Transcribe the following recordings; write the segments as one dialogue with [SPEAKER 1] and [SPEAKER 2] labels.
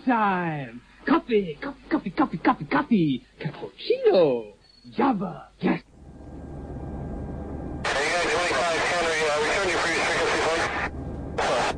[SPEAKER 1] time. Coffee. Cappuccino. Java. Yes.
[SPEAKER 2] Hey guys, 25 Henry, return your previous frequency, please.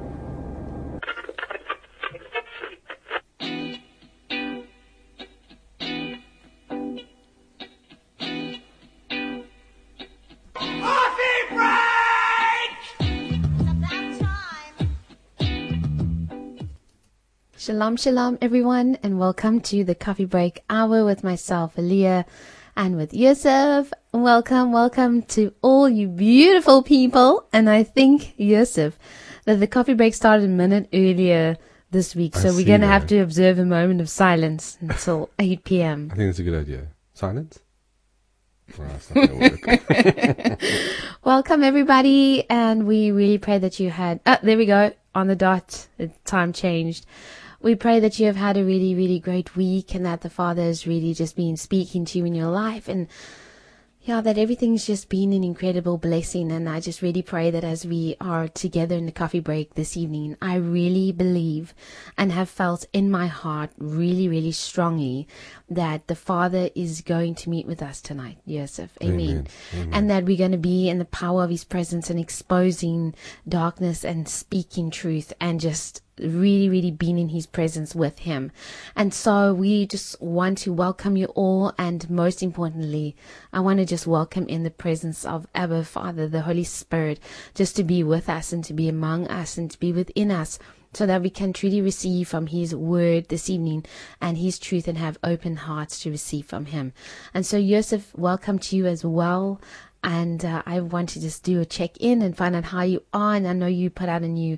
[SPEAKER 3] Shalom, shalom, everyone, and welcome to the Coffee Break Hour with myself, Aliyah, and with Yusuf. Welcome to all you beautiful people. And I think, Yusuf, that the Coffee Break started a minute earlier this week, so we're going to have to observe a moment of silence until 8 p.m.
[SPEAKER 4] I think it's a good idea. Silence? Well, that's not going to work.
[SPEAKER 3] Welcome, everybody, and we really pray that you had... there we go, on the dot, the time changed. We pray that you have had a really, really great week and that the Father has really just been speaking to you in your life, and that everything's just been an incredible blessing. And I just really pray that as we are together in the coffee break this evening, I really believe and have felt in my heart really, really strongly that the Father is going to meet with us tonight, Yusuf. Amen. And that we're going to be in the power of His presence and exposing darkness and speaking truth and just really, really being in His presence with Him. And so we just want to welcome you all, and most importantly, I want to just welcome in the presence of Abba Father, the Holy Spirit, just to be with us and to be among us and to be within us, so that we can truly receive from His word this evening and His truth and have open hearts to receive from Him. And so, Yusuf, welcome to you as well. And I want to just do a check-in and find out how you are. And I know you put out a new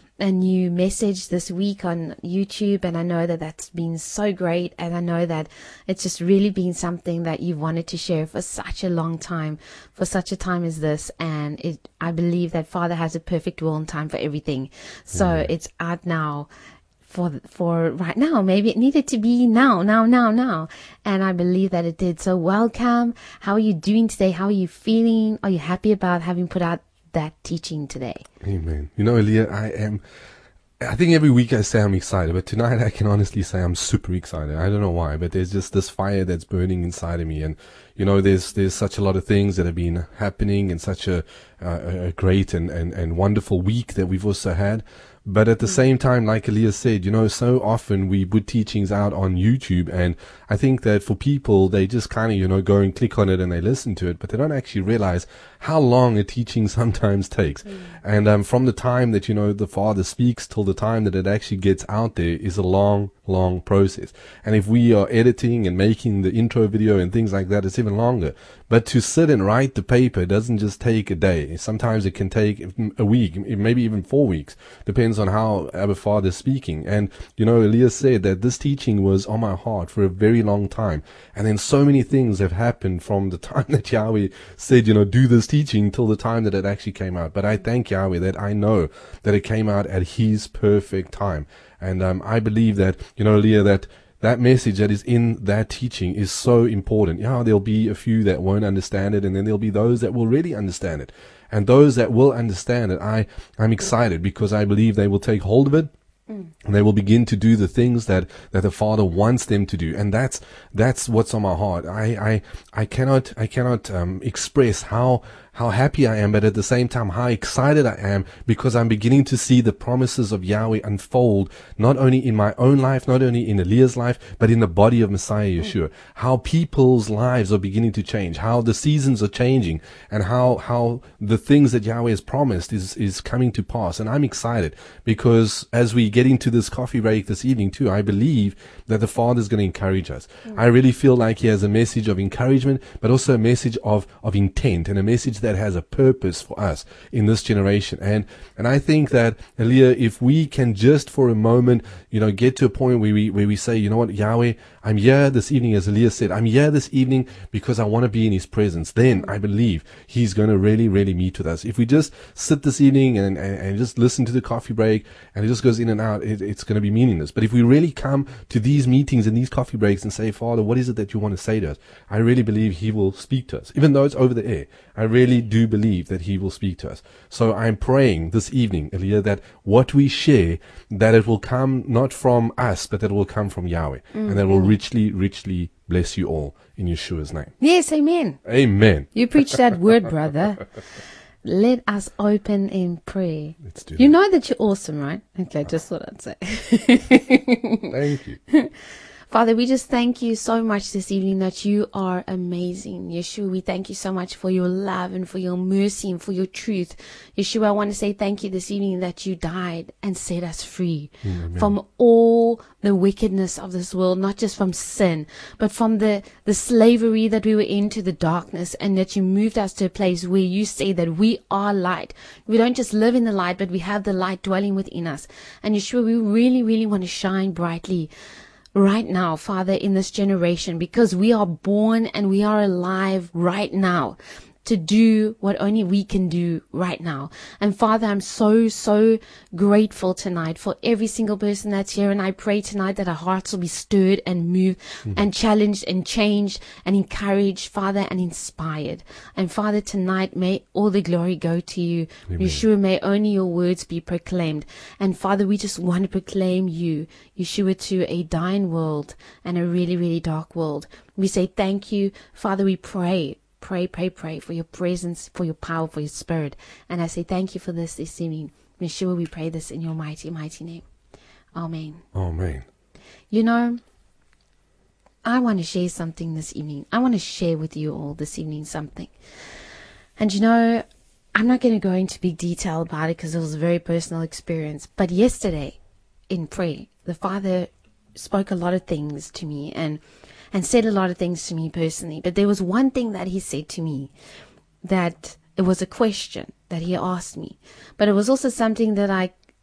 [SPEAKER 3] message this week on YouTube, and I know that that's been so great, and I know that it's just really been something that you've wanted to share for such a long time, for such a time as this. And I believe that Father has a perfect will and time for everything. So it's out now for right now. Maybe it needed to be now. And I believe that it did. So welcome. How are you doing today? How are you feeling? Are you happy about having put out that teaching today?
[SPEAKER 4] Amen. You know, Aliyah, I think every week I say I'm excited, but tonight I can honestly say I'm super excited. I don't know why, but there's just this fire that's burning inside of me. And, you know, there's such a lot of things that have been happening in such a great and wonderful week that we've also had. But at the same time, like Aliyah said, you know, so often we put teachings out on YouTube, and I think that for people, they just kind of, you know, go and click on it and they listen to it, but they don't actually realize how long a teaching sometimes takes. And from the time that, you know, the Father speaks till the time that it actually gets out there is a long process. And if we are editing and making the intro video and things like that, it's even longer. But to sit and write the paper doesn't just take a day. Sometimes it can take a week, maybe even 4 weeks. Depends on how Abba Father is speaking. And, you know, Aliyah said that this teaching was on my heart for a very long time. And then so many things have happened from the time that Yahweh said, you know, do this teaching till the time that it actually came out. But I thank Yahweh that I know that it came out at His perfect time. And I believe that, you know, Aliyah, that message that is in that teaching is so important. Yeah, there'll be a few that won't understand it, and then there'll be those that will really understand it. And those that will understand it, I'm excited, because I believe they will take hold of it. And they will begin to do the things that the Father wants them to do. And that's what's on my heart. I cannot express how happy I am, but at the same time, how excited I am, because I'm beginning to see the promises of Yahweh unfold, not only in my own life, not only in Aliyah's life, but in the body of Messiah Yeshua. How people's lives are beginning to change, how the seasons are changing, and how the things that Yahweh has promised is coming to pass. And I'm excited, because as we get into this coffee break this evening too, I believe that the Father is going to encourage us. I really feel like He has a message of encouragement, but also a message of intent, and a message that has a purpose for us in this generation. And I think that, Aliyah, if we can just for a moment, you know, get to a point where we say, you know what, Yahweh, I'm here this evening, as Elias said, I'm here this evening because I want to be in his presence. Then I believe he's going to really, really meet with us. If we just sit this evening and just listen to the coffee break and it just goes in and out, it's going to be meaningless. But if we really come to these meetings and these coffee breaks and say, Father, what is it that you want to say to us? I really believe he will speak to us. Even though it's over the air, I really do believe that he will speak to us. So I'm praying this evening, Elia, that what we share, that it will come not from us, but that it will come from Yahweh. And that will richly, richly bless you all in Yeshua's name.
[SPEAKER 3] Yes, amen.
[SPEAKER 4] Amen.
[SPEAKER 3] You preach that word, brother. Let us open in prayer.
[SPEAKER 4] Let's do
[SPEAKER 3] You
[SPEAKER 4] that.
[SPEAKER 3] know that you're awesome, right? Okay, just thought I'd say.
[SPEAKER 4] Thank you.
[SPEAKER 3] Father, we just thank you so much this evening that you are amazing. Yeshua, we thank you so much for your love and for your mercy and for your truth. Yeshua, I want to say thank you this evening that you died and set us free from all the wickedness of this world, not just from sin, but from the slavery that we were in to the darkness, and that you moved us to a place where you say that we are light. We don't just live in the light, but we have the light dwelling within us. And Yeshua, we really, really want to shine brightly right now, Father, in this generation, because we are born and we are alive right now to do what only we can do right now. And Father, I'm so grateful tonight for every single person that's here. And I pray tonight that our hearts will be stirred and moved and challenged and changed and encouraged, Father, and inspired. And Father, tonight, may all the glory go to you.
[SPEAKER 4] Amen.
[SPEAKER 3] Yeshua, may only your words be proclaimed. And Father, we just want to proclaim you, Yeshua, to a dying world and a really, really dark world. We say thank you. Father, we pray for your presence, for your power, for your spirit. And I say thank you for this evening. Yeshua, we pray this in your mighty, mighty name. Amen.
[SPEAKER 4] Amen.
[SPEAKER 3] You know, I want to share something this evening. I want to share with you all this evening something. And you know, I'm not going to go into big detail about it because it was a very personal experience. But yesterday in prayer, the Father spoke a lot of things to me and said a lot of things to me personally. But there was one thing that he said to me that it was a question that he asked me. But it was also something that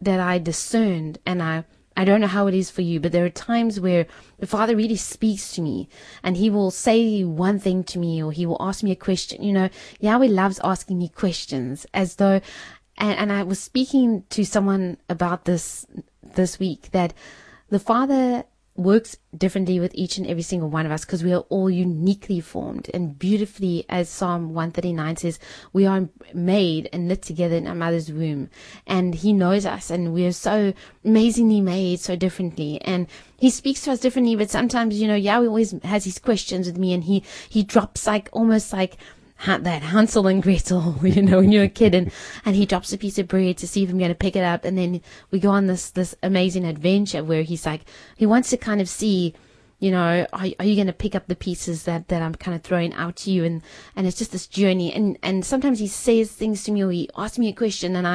[SPEAKER 3] I discerned, and I don't know how it is for you, but there are times where the Father really speaks to me and he will say one thing to me, or he will ask me a question. You know, Yahweh loves asking me questions, as though, and I was speaking to someone about this week, that the Father works differently with each and every single one of us, because we are all uniquely formed and beautifully, as Psalm 139 says, we are made and knit together in our mother's womb. And he knows us, and we are so amazingly made so differently, and he speaks to us differently. But sometimes, you know, Yahweh always has his questions with me, and he drops like almost like that Hansel and Gretel, you know, when you're a kid, and he drops a piece of bread to see if I'm going to pick it up. And then we go on this amazing adventure where he's like, he wants to kind of see, you know, are you going to pick up the pieces that I'm kind of throwing out to you? And it's just this journey. And sometimes he says things to me, or he asks me a question, and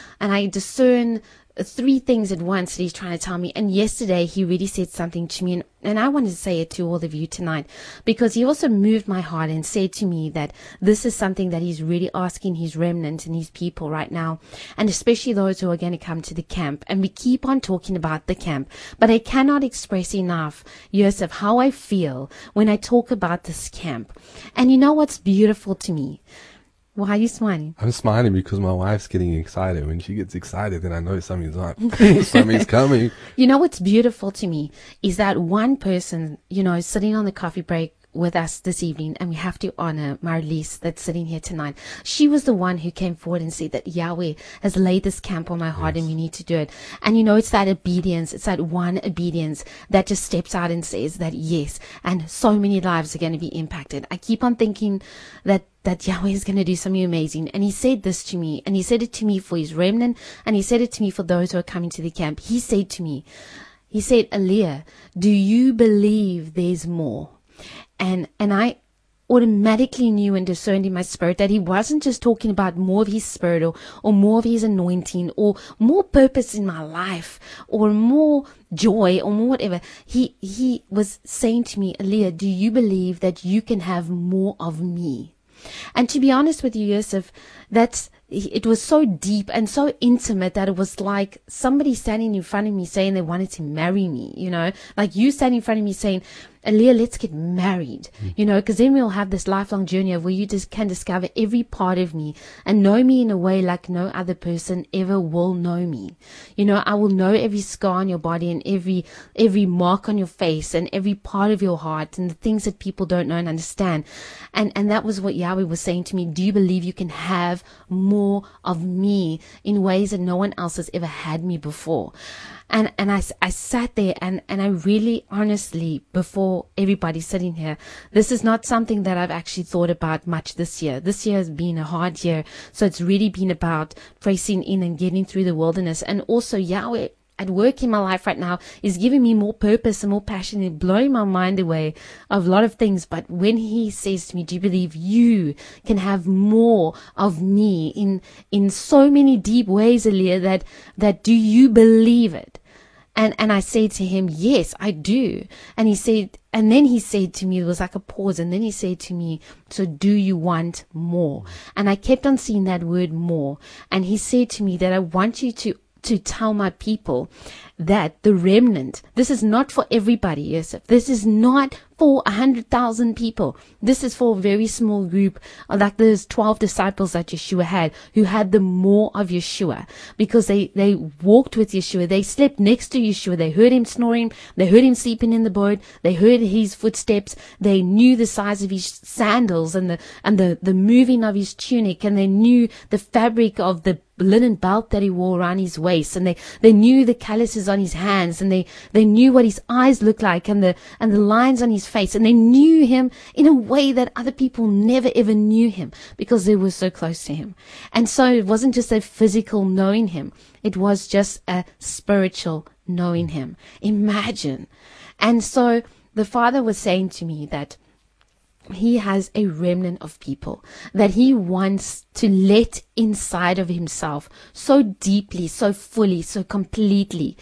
[SPEAKER 3] I discern three things at once that he's trying to tell me. And yesterday he really said something to me, and I wanted to say it to all of you tonight, because he also moved my heart and said to me that this is something that he's really asking his remnant and his people right now, and especially those who are going to come to the camp. And we keep on talking about the camp, but I cannot express enough, Yosef, how I feel when I talk about this camp. And you know what's beautiful to me? Why are you smiling?
[SPEAKER 4] I'm smiling because my wife's getting excited. When she gets excited, then I know something's up. Something's coming.
[SPEAKER 3] You know what's beautiful to me is that one person, you know, sitting on the coffee break with us this evening, and we have to honor Marlies that's sitting here tonight. She was the one who came forward and said that Yahweh has laid this camp on my heart, and we need to do it. And you know, it's that obedience, it's that one obedience that just steps out and says that yes, and so many lives are going to be impacted. I keep on thinking that Yahweh is going to do something amazing. And he said this to me, and he said it to me for his remnant, and he said it to me for those who are coming to the camp. He said to me, he said, Aliyah, do you believe there's more? And I automatically knew and discerned in my spirit that he wasn't just talking about more of his spirit or more of his anointing or more purpose in my life or more joy or more whatever. He was saying to me, Aliyah, do you believe that you can have more of me? And to be honest with you, Yosef, it was so deep and so intimate that it was like somebody standing in front of me saying they wanted to marry me, you know, like you standing in front of me saying, Aaliyah, let's get married, because then we'll have this lifelong journey of where you just can discover every part of me and know me in a way like no other person ever will know me. I will know every scar on your body and every mark on your face and every part of your heart and the things that people don't know and understand. And that was what Yahweh was saying to me. Do you believe you can have more of me in ways that no one else has ever had me before? And I sat there and I really honestly, before everybody sitting here, this is not something that I've actually thought about much this year. This year has been a hard year. So it's really been about pressing in and getting through the wilderness. And also Yahweh at work in my life right now is giving me more purpose and more passion and blowing my mind away of a lot of things. But when he says to me, do you believe you can have more of me in so many deep ways, Aaliyah, that do you believe it? And I said to him, yes, I do. And then he said to me, it was like a pause. And then he said to me, so do you want more? And I kept on seeing that word more. And he said to me that I want you to tell my people that the remnant, this is not for everybody, Yosef. This is not for 100,000 people. This is for a very small group, like those 12 disciples that Yeshua had, who had the more of Yeshua, because they walked with Yeshua. They slept next to Yeshua. They heard him snoring. They heard him sleeping in the boat. They heard his footsteps. They knew the size of his sandals and the moving of his tunic, and they knew the fabric of the linen belt that he wore around his waist, and they knew the calluses on his hands, and they knew what his eyes looked like, and the lines on his face, and they knew him in a way that other people never ever knew him, because they were so close to him. And so it wasn't just a physical knowing him, it was just a spiritual knowing him. Imagine. And so the Father was saying to me that he has a remnant of people that he wants to let inside of himself so deeply, so fully, so completely,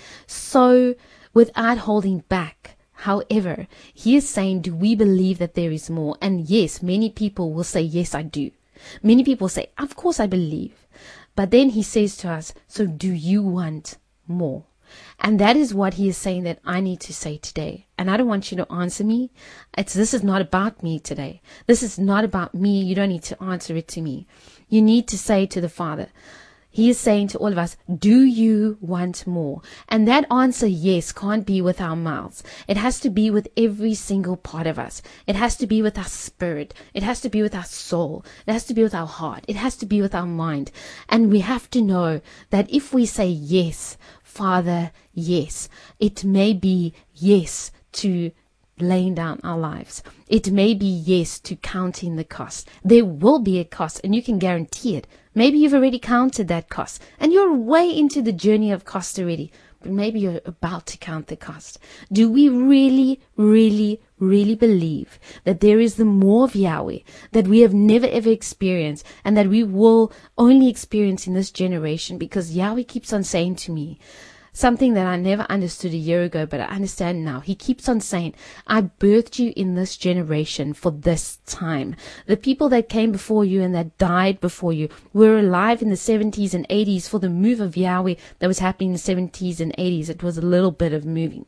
[SPEAKER 3] so without holding back. However, he is saying, do we believe that there is more? And yes, many people will say, yes, I do. Many people say, of course I believe. But then he says to us, so do you want more? And that is what he is saying that I need to say today. And I don't want you to answer me. This is not about me today. This is not about me. You don't need to answer it to me. You need to say to the Father. He is saying to all of us, do you want more? And that answer, yes, can't be with our mouths. It has to be with every single part of us. It has to be with our spirit. It has to be with our soul. It has to be with our heart. It has to be with our mind. And we have to know that if we say yes, Father, yes, it may be yes to laying down our lives. It may be yes to counting the cost. There will be a cost, and you can guarantee it. Maybe you've already counted that cost, and you're way into the journey of cost already, but maybe you're about to count the cost. Do we really, really, really believe that there is the more of Yahweh that we have never ever experienced, and that we will only experience in this generation? Because Yahweh keeps on saying to me, something that I never understood a year ago, but I understand now. He keeps on saying, I birthed you in this generation for this time. The people that came before you and that died before you were alive in the 70s and 80s for the move of Yahweh that was happening in the 70s and 80s. It was a little bit of moving.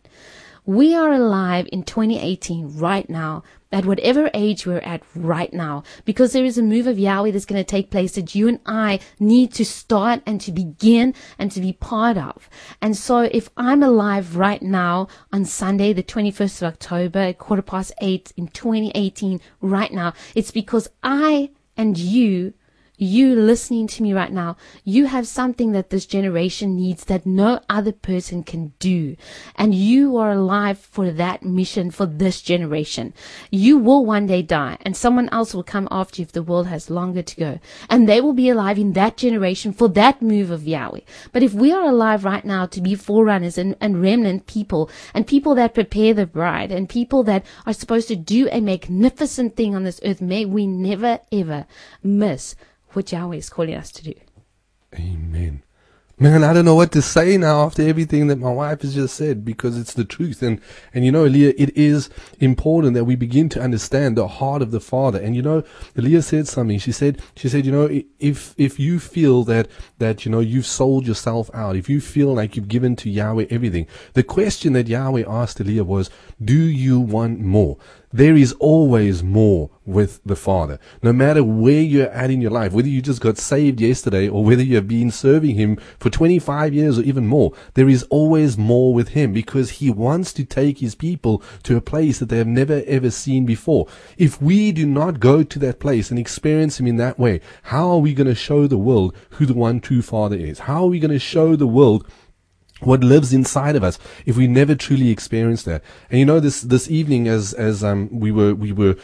[SPEAKER 3] We are alive in 2018 right now, at whatever age we're at right now, because there is a move of Yahweh that's going to take place that you and I need to start and to begin and to be part of. And so if I'm alive right now on Sunday, the 21st of October at 8:15 in 2018 right now, it's because I and you listening to me right now, you have something that this generation needs that no other person can do. And you are alive for that mission for this generation. You will one day die, and someone else will come after you if the world has longer to go. And they will be alive in that generation for that move of Yahweh. But if we are alive right now to be forerunners and remnant people, and people that prepare the bride, and people that are supposed to do a magnificent thing on this earth, may we never ever miss what Yahweh is calling us to do.
[SPEAKER 4] Amen. Man, I don't know what to say now after everything that my wife has just said, because it's the truth. And you know, Leah, it is important that we begin to understand the heart of the Father. And you know, Leah said something. She said, you know, if you feel that, you know, you've sold yourself out, if you feel like you've given to Yahweh everything, the question that Yahweh asked Leah was, do you want more? There is always more with the Father. No matter where you're at in your life, whether you just got saved yesterday or whether you have been serving Him for 25 years or even more, there is always more with Him, because He wants to take His people to a place that they have never ever seen before. If we do not go to that place and experience Him in that way, how are we going to show the world who the one true Father is? How are we going to show the world what lives inside of us if we never truly experience that? And you know, this evening, as we were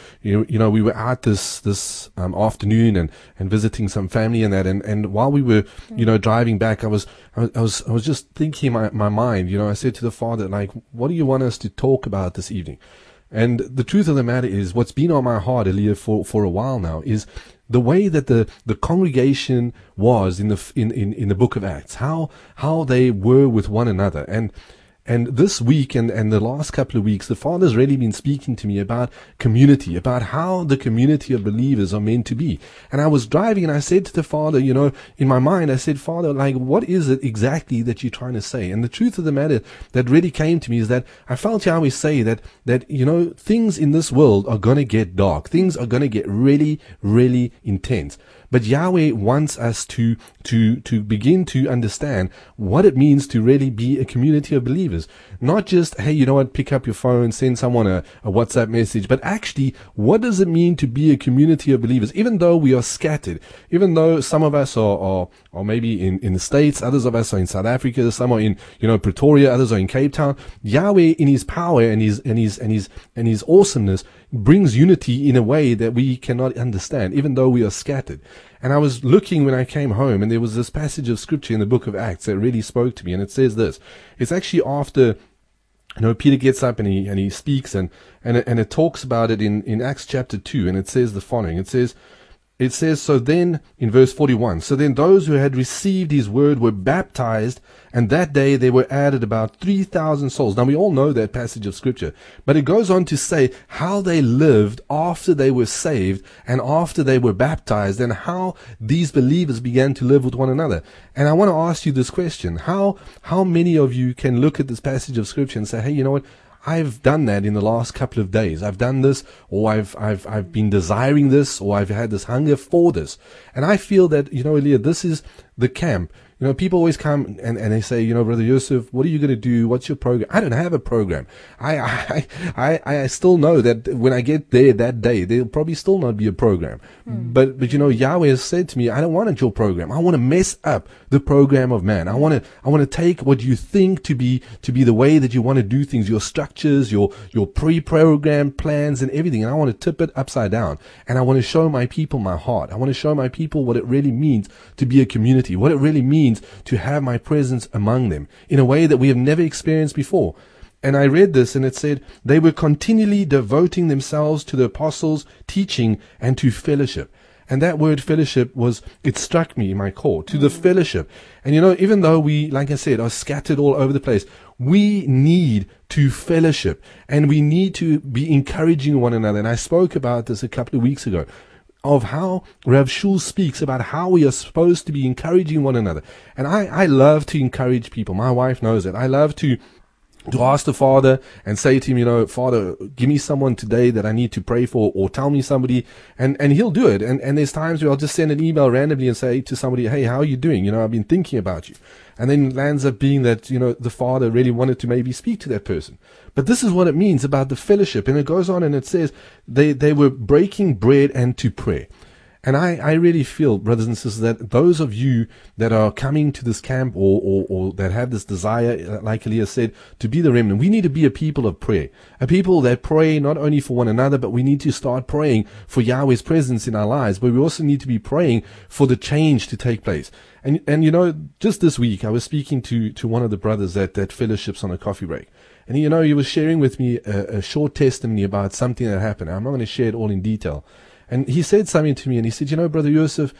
[SPEAKER 4] out this afternoon and visiting some family and that, and while we were, you know, driving back, I was just thinking in my mind, you know, I said to the Father, like, what do you want us to talk about this evening? And the truth of the matter is, what's been on my heart, Elia, for a while now, is the way that the congregation was in the book of Acts, how they were with one another. And this week and the last couple of weeks, the Father's really been speaking to me about community, about how the community of believers are meant to be. And I was driving and I said to the Father, you know, in my mind, I said, Father, like, what is it exactly that you're trying to say? And the truth of the matter that really came to me is that I felt Yahweh say that, you know, things in this world are going to get dark. Things are going to get really, really intense. But Yahweh wants us to begin to understand what it means to really be a community of believers. Not just, hey, you know what, pick up your phone, send someone a WhatsApp message, but actually, what does it mean to be a community of believers? Even though we are scattered, even though some of us are maybe in the States, others of us are in South Africa, some are in, you know, Pretoria, others are in Cape Town, Yahweh in His power and His awesomeness brings unity in a way that we cannot understand, even though we are scattered. And I was looking when I came home, and there was this passage of scripture in the book of Acts that really spoke to me, and it says this. It's actually after, you know, Peter gets up and he speaks, and it talks about it in Acts chapter 2, and it says the following. It says, so then, in verse 41, so then those who had received His word were baptized, and that day there were added about 3,000 souls. Now, we all know that passage of scripture, but it goes on to say how they lived after they were saved and after they were baptized, and how these believers began to live with one another. And I want to ask you this question. How many of you can look at this passage of scripture and say, hey, you know what? I've done that in the last couple of days. I've done this, or I've been desiring this, or I've had this hunger for this. And I feel that, you know, Elia, this is the camp. You know, people always come and they say, you know, Brother Yosef, what are you going to do? What's your program? I don't have a program. I still know that when I get there that day, there'll probably still not be a program. But you know, Yahweh has said to me, I don't want your program. I want to mess up the program of man. I want to take what you think to be the way that you want to do things, your structures, your pre-programmed plans and everything. And I want to tip it upside down. And I want to show my people my heart. I want to show my people what it really means to be a community, what it really means to have my presence among them in a way that we have never experienced before. And I read this, and it said they were continually devoting themselves to the apostles' teaching and to fellowship. And that word fellowship it struck me in my core, to the fellowship. And you know, even though we, like I said, are scattered all over the place, we need to fellowship, and we need to be encouraging one another. And I spoke about this a couple of weeks ago, of how Rav Shul speaks about how we are supposed to be encouraging one another. And I love to encourage people. My wife knows it. I love to ask the Father and say to Him, you know, Father, give me someone today that I need to pray for, or tell me somebody, and He'll do it. And there's times where I'll just send an email randomly and say to somebody, hey, how are you doing? You know, I've been thinking about you. And then it lands up being that, you know, the Father really wanted to maybe speak to that person. But this is what it means about the fellowship. And it goes on and it says they were breaking bread and to pray. And I really feel, brothers and sisters, that those of you that are coming to this camp or that have this desire, like Elias said, to be the remnant, we need to be a people of prayer. A people that pray not only for one another, but we need to start praying for Yahweh's presence in our lives. But we also need to be praying for the change to take place. And you know, just this week, I was speaking to one of the brothers that fellowships on a coffee break. And you know, he was sharing with me a short testimony about something that happened. I'm not going to share it all in detail. And he said something to me, and he said, you know, Brother Yosef,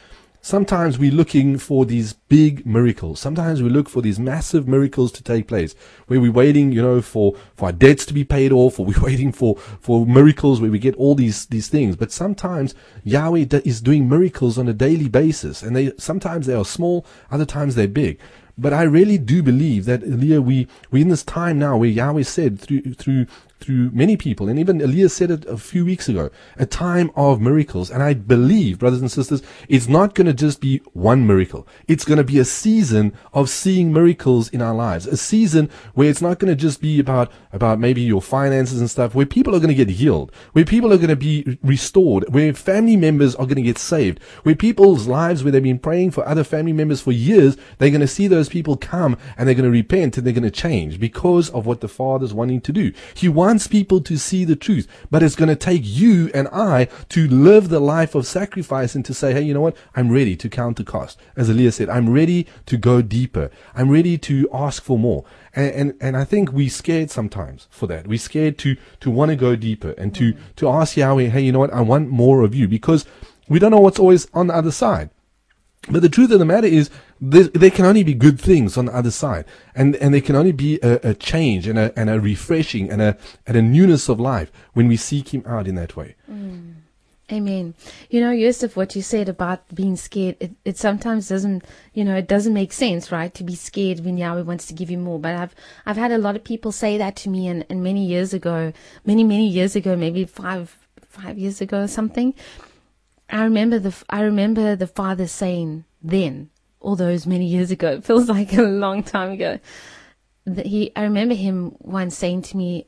[SPEAKER 4] Sometimes we're looking for these big miracles. Sometimes we look for these massive miracles to take place, where we're waiting, for our debts to be paid off, or we're waiting for miracles where we get all these things. But sometimes Yahweh is doing miracles on a daily basis, and sometimes they are small, other times they're big. But I really do believe that, Elia, we're in this time now where Yahweh said through many people, and even Elias said it a few weeks ago, a time of miracles. And I believe, brothers and sisters, it's not going to just be one miracle. It's going to be a season of seeing miracles in our lives. A season where it's not going to just be about maybe your finances and stuff, where people are going to get healed, where people are going to be restored, where family members are going to get saved, where people's lives, where they've been praying for other family members for years, they're going to see those people come and they're going to repent and they're going to change because of what the Father's wanting to do. He wants people to see the truth, but it's going to take you and I to live the life of sacrifice and to say, hey, you know what? I'm ready to count the cost. As Elias said, I'm ready to go deeper. I'm ready to ask for more. And I think we're scared sometimes for that. We're scared to want to go deeper and to ask Yahweh, hey, you know what? I want more of you, because we don't know what's always on the other side. But the truth of the matter is, there can only be good things on the other side, and there can only be a change and a refreshing and a newness of life when we seek Him out in that way.
[SPEAKER 3] Amen. Yosef, what you said about being scared, it sometimes doesn't, it doesn't make sense, right? To be scared when Yahweh wants to give you more. But I've had a lot of people say that to me, and many years ago, many years ago, maybe five years ago or something. I remember the Father saying then, all those many years ago, it feels like a long time ago, I remember Him once saying to me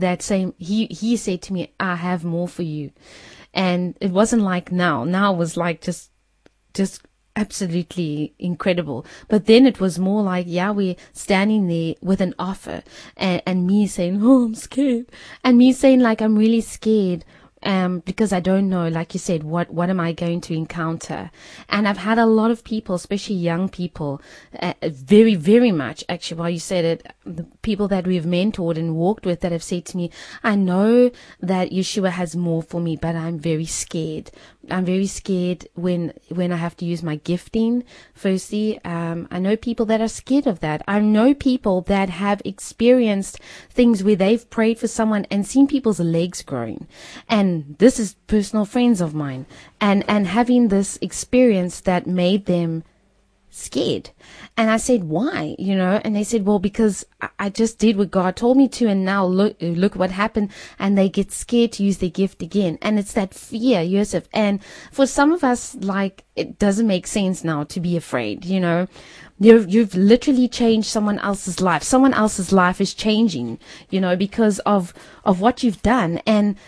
[SPEAKER 3] he said to me, I have more for you. And it wasn't like now. Now it was like just absolutely incredible. But then it was more like Yahweh standing there with an offer, and me saying, oh, I'm scared. And me saying, like, I'm really scared. Because I don't know, like you said, what am I going to encounter? And I've had a lot of people, especially young people, very, very much, actually, while you said it, the people that we've mentored and walked with that have said to me, I know that Yeshua has more for me, but I'm very scared. I'm very scared when I have to use my gifting. Firstly, I know people that are scared of that. I know people that have experienced things where they've prayed for someone and seen people's legs growing. And this is personal friends of mine. And having this experience that made them scared. And I said, why? And they said, well, because I just did what God told me to, and now look what happened. And they get scared to use their gift again. And it's that fear, Yosef. And for some of us, like, it doesn't make sense now to be afraid, You've literally changed someone else's life. Someone else's life is changing, because of what you've done.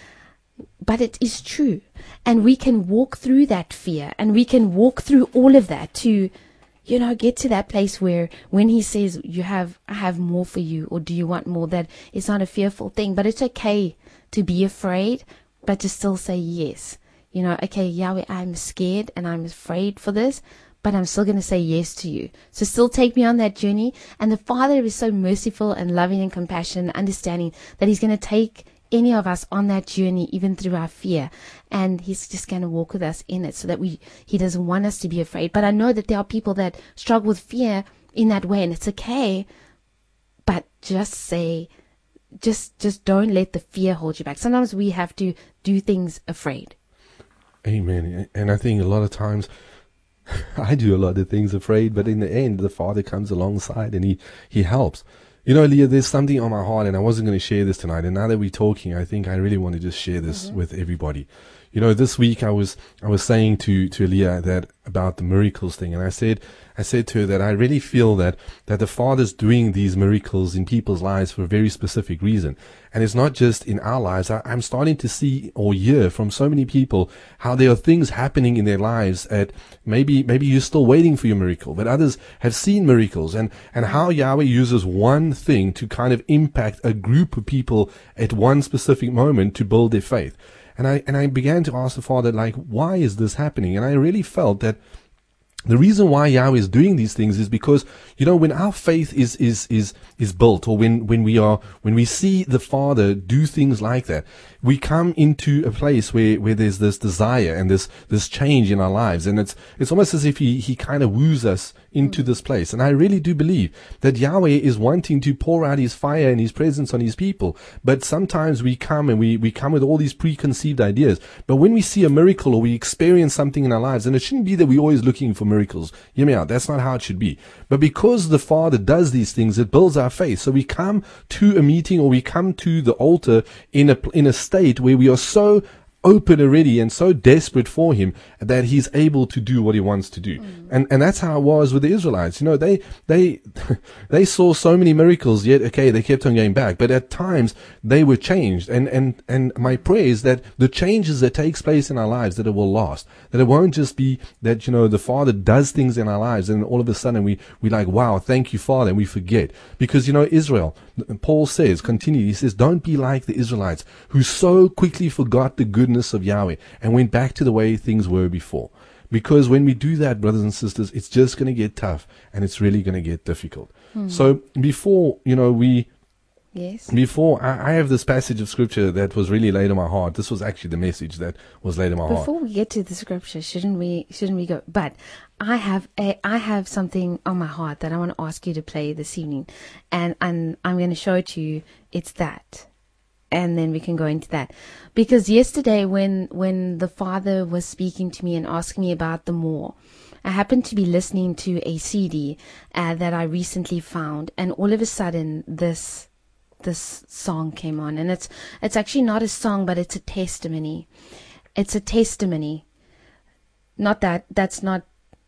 [SPEAKER 3] But it is true. And we can walk through that fear, and we can walk through all of that to, get to that place where when He says, I have more for you, or do you want more, that it's not a fearful thing. But it's okay to be afraid, but to still say yes. Okay, Yahweh, I'm scared and I'm afraid for this, but I'm still going to say yes to you. So still take me on that journey. And the Father is so merciful and loving and compassionate and understanding that He's going to take any of us on that journey, even through our fear. And He's just going to walk with us in it, so that He doesn't want us to be afraid. But I know that there are people that struggle with fear in that way, and it's okay. But just say, just don't let the fear hold you back. Sometimes we have to do things afraid.
[SPEAKER 4] Amen. And I think a lot of times I do a lot of things afraid, but in the end, the Father comes alongside and He helps. Leah, there's something on my heart, and I wasn't going to share this tonight. And now that we're talking, I think I really want to just share this with everybody. This week I was saying to Leah that about the miracles thing, and I said to her that I really feel that the Father's doing these miracles in people's lives for a very specific reason. And it's not just in our lives. I'm starting to see or hear from so many people how there are things happening in their lives that maybe you're still waiting for your miracle, but others have seen miracles, and how Yahweh uses one thing to kind of impact a group of people at one specific moment to build their faith. And I began to ask the Father, like, why is this happening? And I really felt that The reason why Yahweh is doing these things is because, when our faith is built, or when we see the Father do things like that, we come into a place where there's this desire and this change in our lives. And it's almost as if he kind of woos us into this place. And I really do believe that Yahweh is wanting to pour out his fire and his presence on his people. But sometimes we come and we come with all these preconceived ideas. But when we see a miracle or we experience something in our lives, and it shouldn't be that we're always looking for miracles. Hear me out. That's not how it should be. But because the Father does these things, it builds our faith. So we come to a meeting, or we come to the altar in a state where we are so open already and so desperate for him that he's able to do what he wants to do. And that's how it was with the Israelites. They saw so many miracles, yet they kept on going back. But at times they were changed. And my prayer is that the changes that takes place in our lives, that it will last. That it won't just be that, the Father does things in our lives and all of a sudden we like, wow, thank you, Father, and we forget. Because, Israel, Paul says, he says, don't be like the Israelites who so quickly forgot the goodness of Yahweh and went back to the way things were before. Because when we do that, brothers and sisters, it's just going to get tough and it's really going to get difficult. So before, I have this passage of scripture that was really laid on my heart. This was actually the message that was laid on my heart.
[SPEAKER 3] Before we get to the scripture, shouldn't we go? But I have something on my heart that I want to ask you to play this evening, and I'm going to show it to you. It's that. And then we can go into that. Because yesterday when the Father was speaking to me and asking me about the more, I happened to be listening to a CD that I recently found. And all of a sudden, this song came on. And it's actually not a song, but it's a testimony. It's a testimony. Not that, that's not...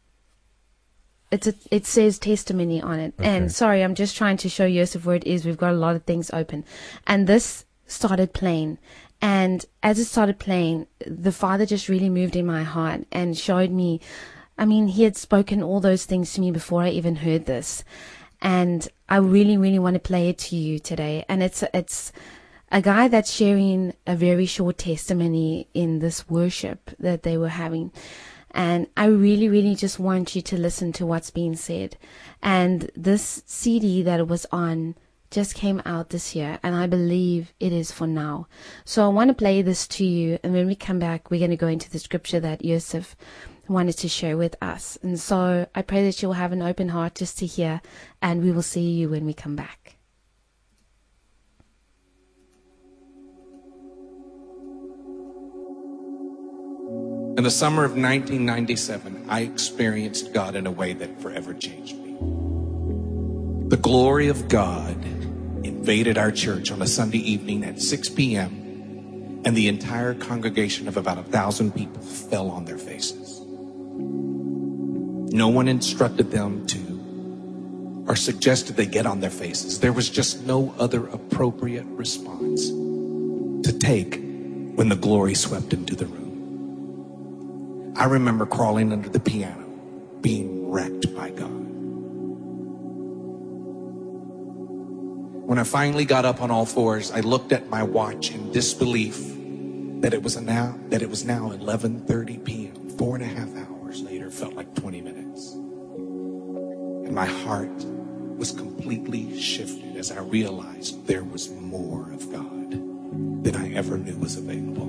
[SPEAKER 3] It says testimony on it. Okay. And sorry, I'm just trying to show Joseph where it is. We've got a lot of things open. And this started playing, and as it started playing, the Father just really moved in my heart and showed me, he had spoken all those things to me before I even heard this, and I really, really want to play it to you today. And it's a guy that's sharing a very short testimony in this worship that they were having, and I really, really just want you to listen to what's being said. And this CD that it was on just came out this year, and I believe it is for now. So I want to play this to you, and when we come back, we're going to go into the scripture that Joseph wanted to share with us. And so I pray that you'll have an open heart just to hear, and we will see you when we come back.
[SPEAKER 5] In the summer of 1997, I experienced God in a way that forever changed me. The glory of God invaded our church on a Sunday evening at 6 p.m., and the entire congregation of about 1,000 people fell on their faces. No one instructed them to or suggested they get on their faces. There was just no other appropriate response to take when the glory swept into the room. I remember crawling under the piano, being wrecked by God. When I finally got up on all fours, I looked at my watch in disbelief that it was now 11:30 p.m. 4.5 hours later felt like 20 minutes. And my heart was completely shifted as I realized there was more of God than I ever knew was available.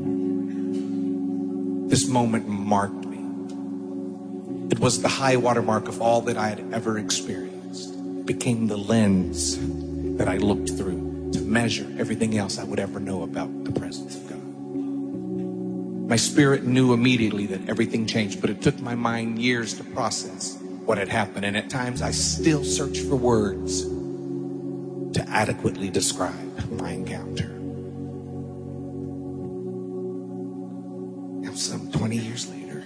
[SPEAKER 5] This moment marked me. It was the high water mark of all that I had ever experienced. It became the lens that I looked through to measure everything else I would ever know about the presence of God. My spirit knew immediately that everything changed, but it took my mind years to process what had happened, and at times I still search for words to adequately describe my encounter. Now, some 20 years later,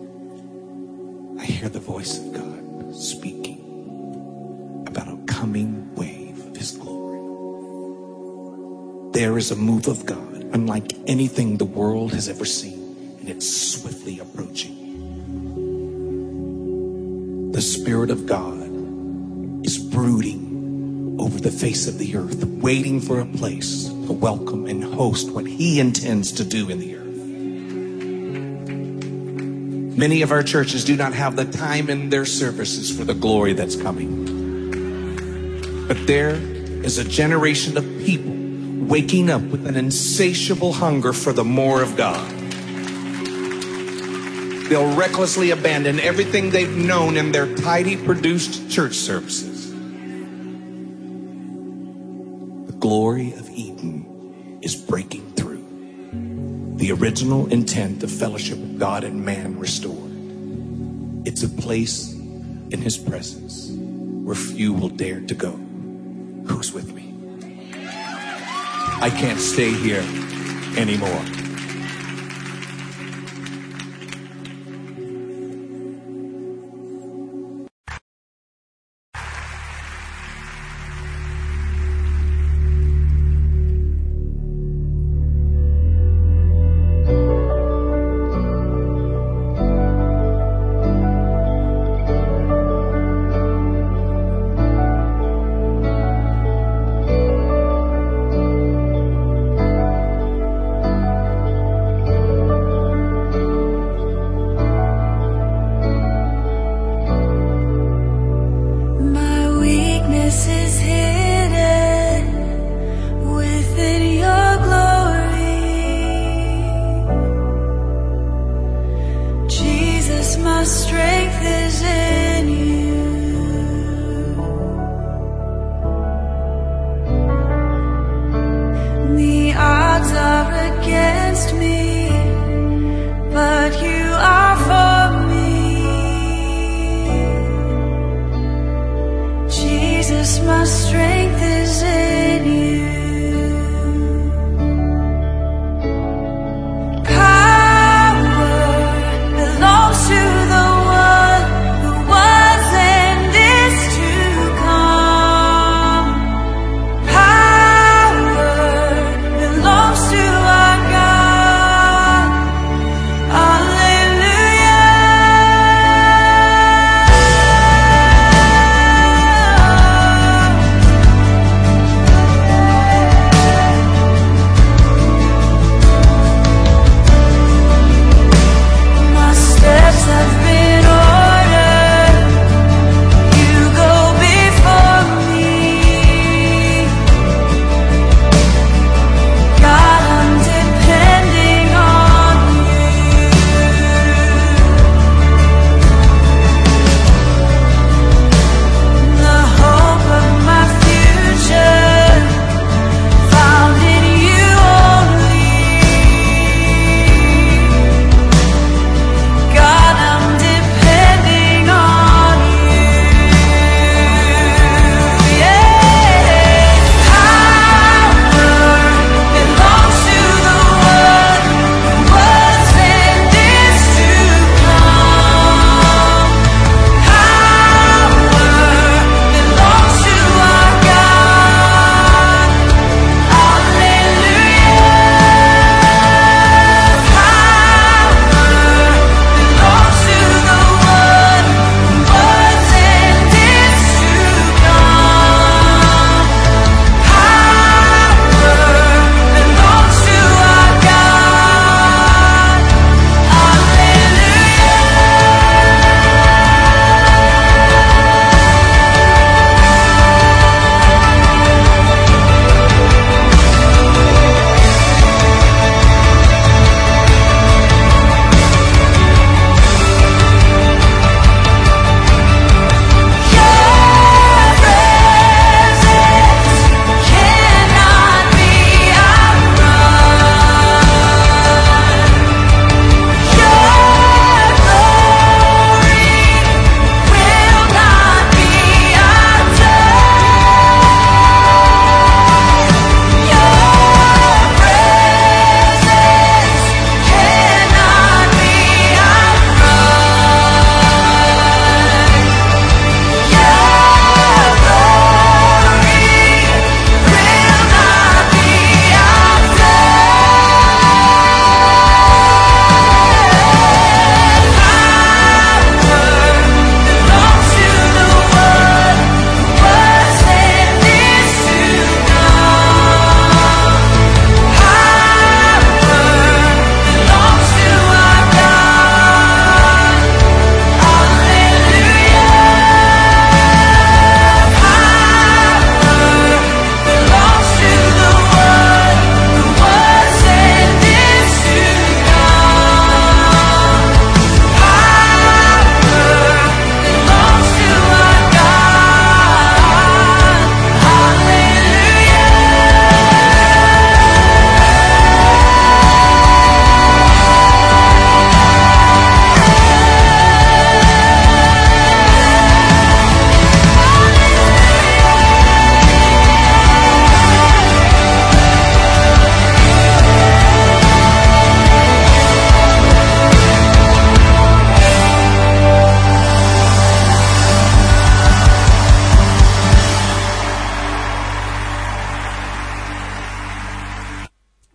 [SPEAKER 5] I hear the voice of God speaking about a coming wave of His glory. There is a move of God unlike anything the world has ever seen, and it's swiftly approaching. The Spirit of God is brooding over the face of the earth, waiting for a place to welcome and host what He intends to do in the earth. Many of our churches do not have the time in their services for the glory that's coming. But there is a generation of people waking up with an insatiable hunger for the more of God. They'll recklessly abandon everything they've known in their tidy produced church services. The glory of Eden is breaking through. The original intent of fellowship with God and man restored. It's a place in his presence where few will dare to go. Who's with me? I can't stay here anymore.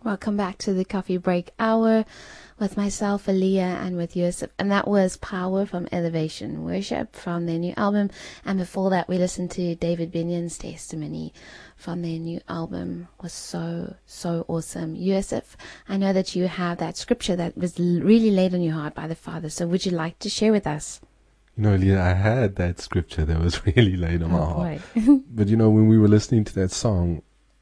[SPEAKER 3] Welcome back to the Coffee Break Hour with myself, Aaliyah, and with Yusuf. And that was Power from Elevation Worship from their new album. And before that, we listened to David Binion's testimony from their new album. It was so, so awesome. Yusuf, I know that you have that scripture that was really laid on your heart by the Father. So would you like to share with us?
[SPEAKER 4] You know, Leah, I had that scripture that was really laid on my heart.
[SPEAKER 3] Boy.
[SPEAKER 4] But you know, when we were listening to that song,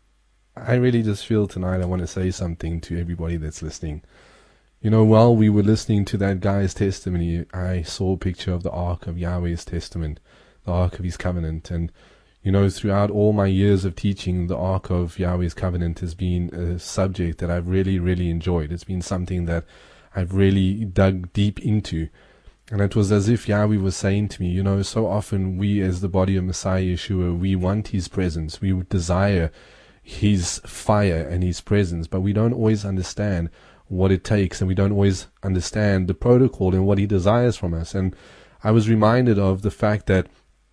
[SPEAKER 4] I really just feel tonight I want to say something to everybody that's listening. You know, while we were listening to that guy's testimony, I saw a picture of the Ark of Yahweh's Testament, the Ark of His Covenant. And, you know, throughout all my years of teaching, the Ark of Yahweh's Covenant has been a subject that I've really, really enjoyed. It's been something that I've really dug deep into. And it was as if Yahweh was saying to me, you know, so often we as the body of Messiah Yeshua, we want His presence. We desire His fire and His presence, but we don't always understand what it takes, and we don't always understand the protocol and what He desires from us. And I was reminded of the fact that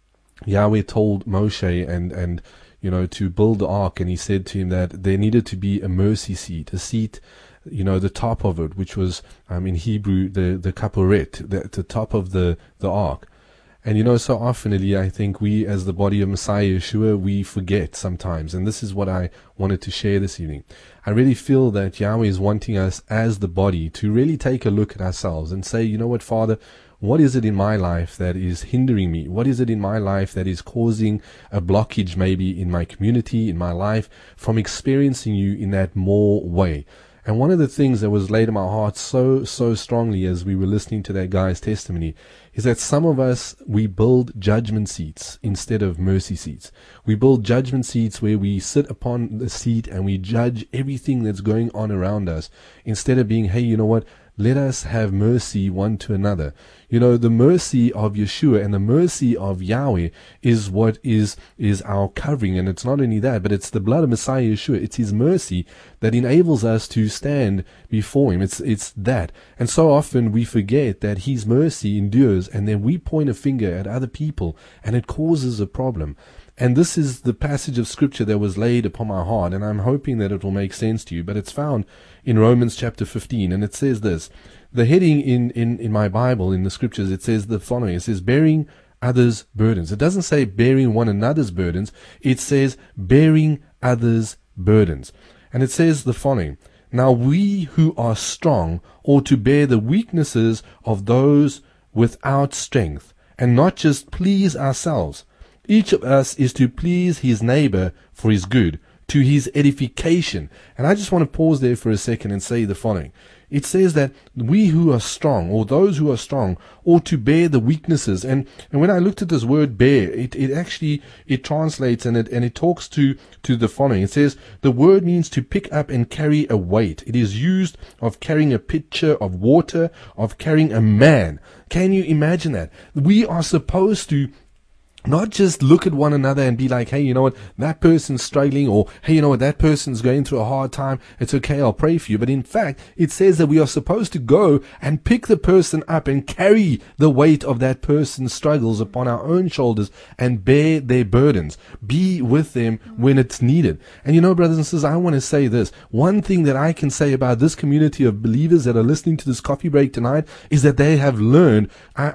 [SPEAKER 4] Yahweh told Moshe and you know, to build the ark, and He said to him that there needed to be a mercy seat, a seat, you know, the top of it, which was in Hebrew the kaporet, the top of the ark. And you know, so often, I think we as the body of Messiah Yeshua, we forget sometimes. And this is what I wanted to share this evening. I really feel that Yahweh is wanting us as the body to really take a look at ourselves and say, you know what, Father, what is it in my life that is hindering me? What is it in my life that is causing a blockage maybe in my community, in my life, from experiencing you in that more way? And one of the things that was laid in my heart so strongly as we were listening to that guy's testimony is that some of us, we build judgment seats instead of mercy seats. We build judgment seats where we sit upon the seat and we judge everything that's going on around us instead of being, hey, you know what? Let us have mercy one to another. You know, the mercy of Yeshua and the mercy of Yahweh is what is our covering. And it's not only that, but it's the blood of Messiah Yeshua. It's His mercy that enables us to stand before Him. It's that. And so often we forget that His mercy endures, and then we point a finger at other people and it causes a problem. And this is the passage of scripture that was laid upon my heart, and I'm hoping that it will make sense to you. But it's found in Romans chapter 15, and it says this. The heading in my Bible, in the scriptures, it says the following. It says, bearing others' burdens. It doesn't say bearing one another's burdens. It says bearing others' burdens. And it says the following. Now we who are strong ought to bear the weaknesses of those without strength, and not just please ourselves. Each of us is to please his neighbor for his good, to his edification. And I just want to pause there for a second and say the following. It says that we who are strong, or those who are strong, ought to bear the weaknesses. And when I looked at this word bear, it actually translates and it talks to the following. It says the word means to pick up and carry a weight. It is used of carrying a pitcher of water, of carrying a man. Can you imagine that? We are supposed to not just look at one another and be like, hey, you know what, that person's struggling, or hey, you know what, that person's going through a hard time. It's okay, I'll pray for you. But in fact, it says that we are supposed to go and pick the person up and carry the weight of that person's struggles upon our own shoulders and bear their burdens. Be with them when it's needed. And you know, brothers and sisters, I want to say this. One thing that I can say about this community of believers that are listening to this coffee break tonight is that they have learned.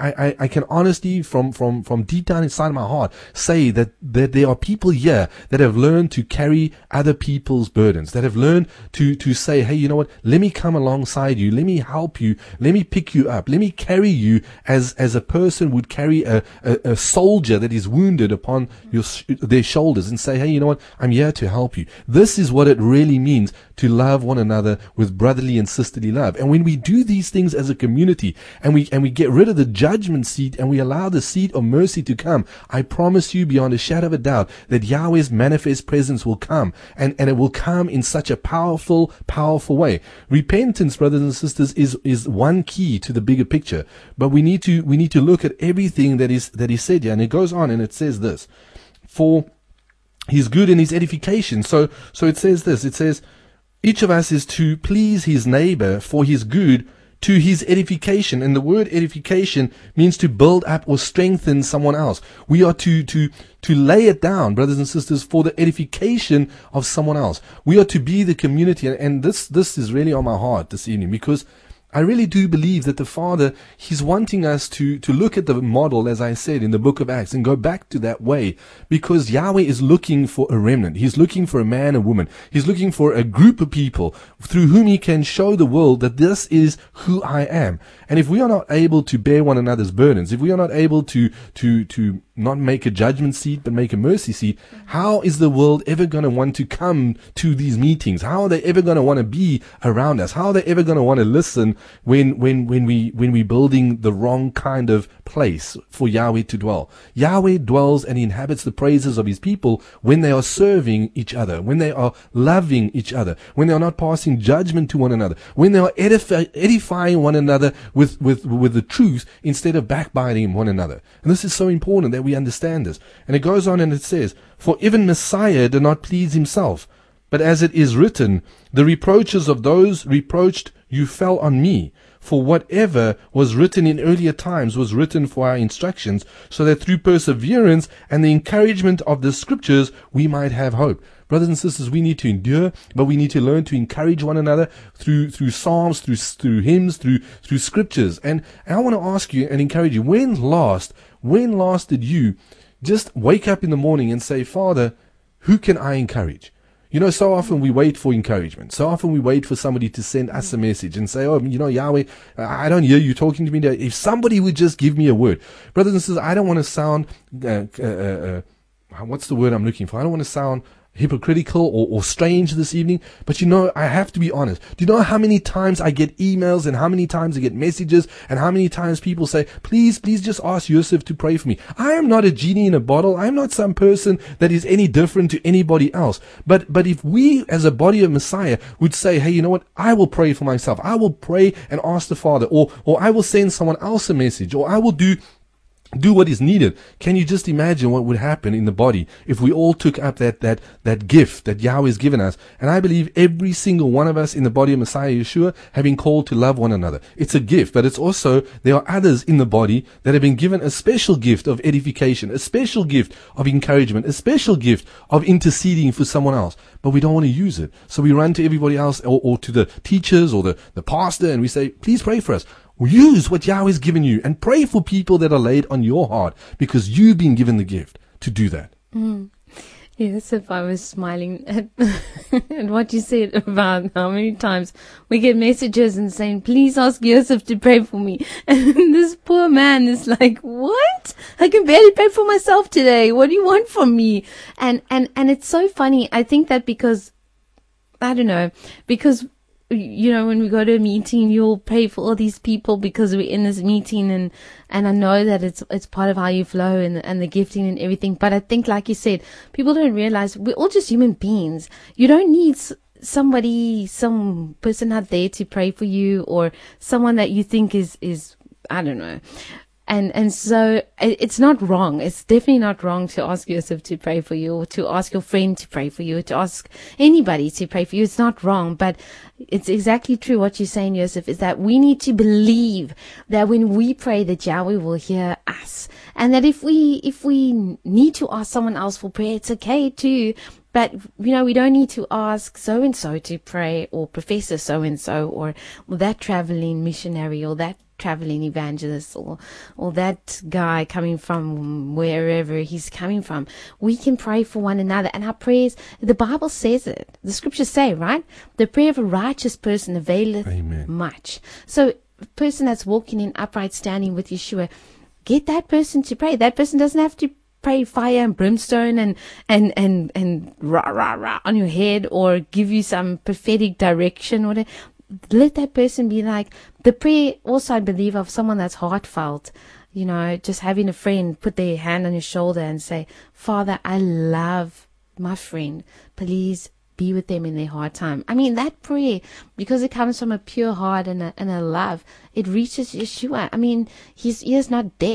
[SPEAKER 4] I can honestly, from deep down inside my heart, say that there are people here that have learned to carry other people's burdens, that have learned to say, hey, you know what, let me come alongside you, let me help you, let me pick you up, let me carry you as a person would carry a soldier that is wounded upon their shoulders, and say, hey, you know what, I'm here to help you. This is what it really means to love one another with brotherly and sisterly love. And when we do these things as a community, and we get rid of the judgment seat and we allow the seat of mercy to come, I promise you beyond a shadow of a doubt that Yahweh's manifest presence will come, and it will come in such a powerful way. Repentance, brothers and sisters, is one key to the bigger picture. But we need to look at everything that is said here. And it goes on and it says this, for his good and his edification. So it says this, it says, each of us is to please his neighbor for his good, to his edification. And the word edification means to build up or strengthen someone else. We are to lay it down, brothers and sisters, for the edification of someone else. We are to be the community. And this is really on my heart this evening, because I really do believe that the Father, He's wanting us to look at the model, as I said, in the book of Acts, and go back to that way, because Yahweh is looking for a remnant. He's looking for a man, a woman. He's looking for a group of people through whom He can show the world that this is who I am. And if we are not able to bear one another's burdens, if we are not able to not make a judgment seat, but make a mercy seat, how is the world ever going to want to come to these meetings? How are they ever going to want to be around us? How are they ever going to want to listen when we're building the wrong kind of place for Yahweh to dwell? Yahweh dwells and He inhabits the praises of His people when they are serving each other, when they are loving each other, when they are not passing judgment to one another, when they are edifying one another with the truth instead of backbiting one another. And this is so important that we understand this. And it goes on and it says, "For even Messiah did not please himself, but as it is written, the reproaches of those reproached you fell on me. For whatever was written in earlier times was written for our instructions, so that through perseverance and the encouragement of the scriptures we might have hope." Brothers and sisters, we need to endure, but we need to learn to encourage one another through psalms, through hymns, through scriptures. And I want to ask you and encourage you, when last did you just wake up in the morning and say, "Father, who can I encourage?" You know, so often we wait for encouragement. So often we wait for somebody to send us a message and say, "Oh, you know, Yahweh, I don't hear you talking to me. If somebody would just give me a word." Brothers and sisters, I don't want to sound, what's the word I'm looking for? I don't want to sound hypocritical or strange this evening, but you know, I have to be honest. Do you know how many times I get emails and how many times I get messages and how many times people say, please just ask Yosef to pray for me. I am not a genie in a bottle. I'm not some person that is any different to anybody else. But if we as a body of Messiah would say, "Hey, you know what? I will pray for myself. I will pray and ask the Father, or I will send someone else a message, or I will do what is needed." Can you just imagine what would happen in the body if we all took up that gift that Yahweh has given us? And I believe every single one of us in the body of Messiah Yeshua have been called to love one another. It's a gift, but it's also, there are others in the body that have been given a special gift of edification, a special gift of encouragement, a special gift of interceding for someone else. But we don't want to use it. So we run to everybody else or to the teachers or the pastor, and we say, "Please pray for us." Use what Yahweh has given you and pray for people that are laid on your heart, because you've been given the gift to do that.
[SPEAKER 3] Yes, if I was smiling at, at what you said about how many times we get messages and saying, "Please ask Yosef to pray for me." And this poor man is like, "What? I can barely pray for myself today. What do you want from me?" And it's so funny. I think that because, I don't know, because, you know, when we go to a meeting, you'll pray for all these people because we're in this meeting, and I know that it's part of how you flow and the gifting and everything. But I think, like you said, people don't realize we're all just human beings. You don't need some person out there to pray for you, or someone that you think is I don't know. And so it's not wrong. It's definitely not wrong to ask Yosef to pray for you, or to ask your friend to pray for you, or to ask anybody to pray for you. It's not wrong, but it's exactly true what you're saying, Yosef, is that we need to believe that when we pray that Yahweh will hear us. And that if we need to ask someone else for prayer, it's okay too. But, you know, we don't need to ask so-and-so to pray, or Professor so-and-so, or that traveling missionary, or that traveling evangelist, or that guy coming from wherever he's coming from. We can pray for one another, and our prayers, the Bible says it. The scriptures say, right? The prayer of a righteous person availeth much. So a person that's walking in upright standing with Yeshua, get that person to pray. That person doesn't have to pray fire and brimstone and rah rah rah on your head, or give you some prophetic direction, or let that person be like the prayer. Also, I believe, of someone that's heartfelt, you know, just having a friend put their hand on your shoulder and say, "Father, I love my friend. Please be with them in their hard time." I mean, that prayer, because it comes from a pure heart and a love, it reaches Yeshua. I mean, his ear's not deaf.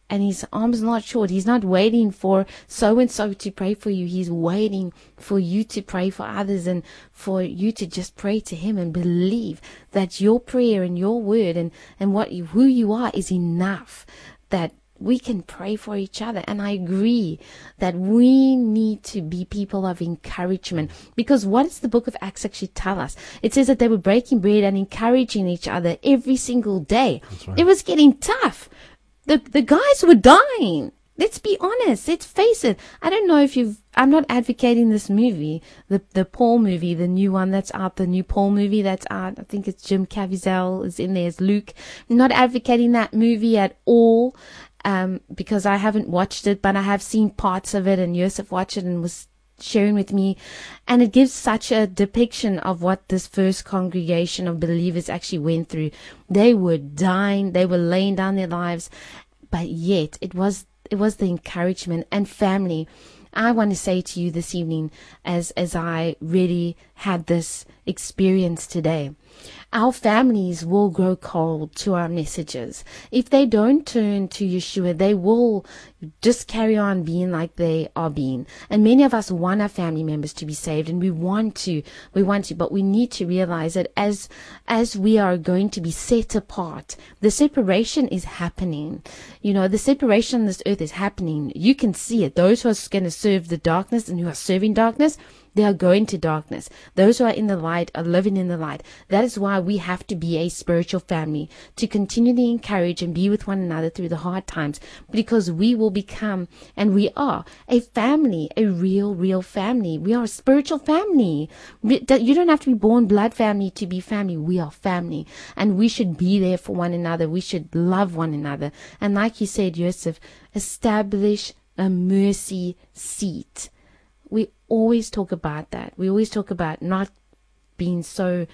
[SPEAKER 3] And his arm's not short. He's not waiting for so-and-so to pray for you. He's waiting for you to pray for others and for you to just pray to him and believe that your prayer and your word and who you are is enough, that we can pray for each other. And I agree that we need to be people of encouragement, because what does the book of Acts actually tell us? It says that they were breaking bread and encouraging each other every single day.
[SPEAKER 4] That's right.
[SPEAKER 3] It was getting tough. The guys were dying. Let's be honest. Let's face it. I don't know if I'm not advocating this movie, the Paul movie, the new one that's out, the new Paul movie that's out. I think it's Jim Caviezel is in there as Luke. I'm not advocating that movie at all, because I haven't watched it, but I have seen parts of it, and Yosef watched it and was sharing with me, and it gives such a depiction of what this first congregation of believers actually went through. They were dying, they were laying down their lives, but yet it was the encouragement and family. I want to say to you this evening, as I really had this experience today, our families will grow cold to our messages. If they don't turn to Yeshua, they will just carry on being like they are being. And many of us want our family members to be saved, and we want to, but we need to realize that as we are going to be set apart, the separation is happening. You know, the separation on this earth is happening. You can see it. Those who are going to serve the darkness and who are serving darkness, they are going to darkness. Those who are in the light are living in the light. That is why we have to be a spiritual family, to continually encourage and be with one another through the hard times, because we will become, and we are, a family, a real family. We are a spiritual family. You don't have to be born blood family to be family. We are family, and we should be there for one another. We should love one another. And like you said, Yosef, establish a mercy seat. We always talk about that. We always talk about not being so,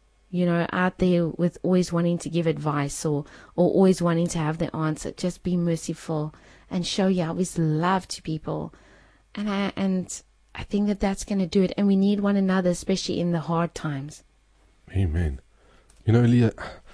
[SPEAKER 3] out there with always wanting to give advice or always wanting to have the answer. Just be merciful and show Yahweh's love to people. And I think that that's going to do it. And we need one another, especially in the hard times.
[SPEAKER 4] Amen. Leah,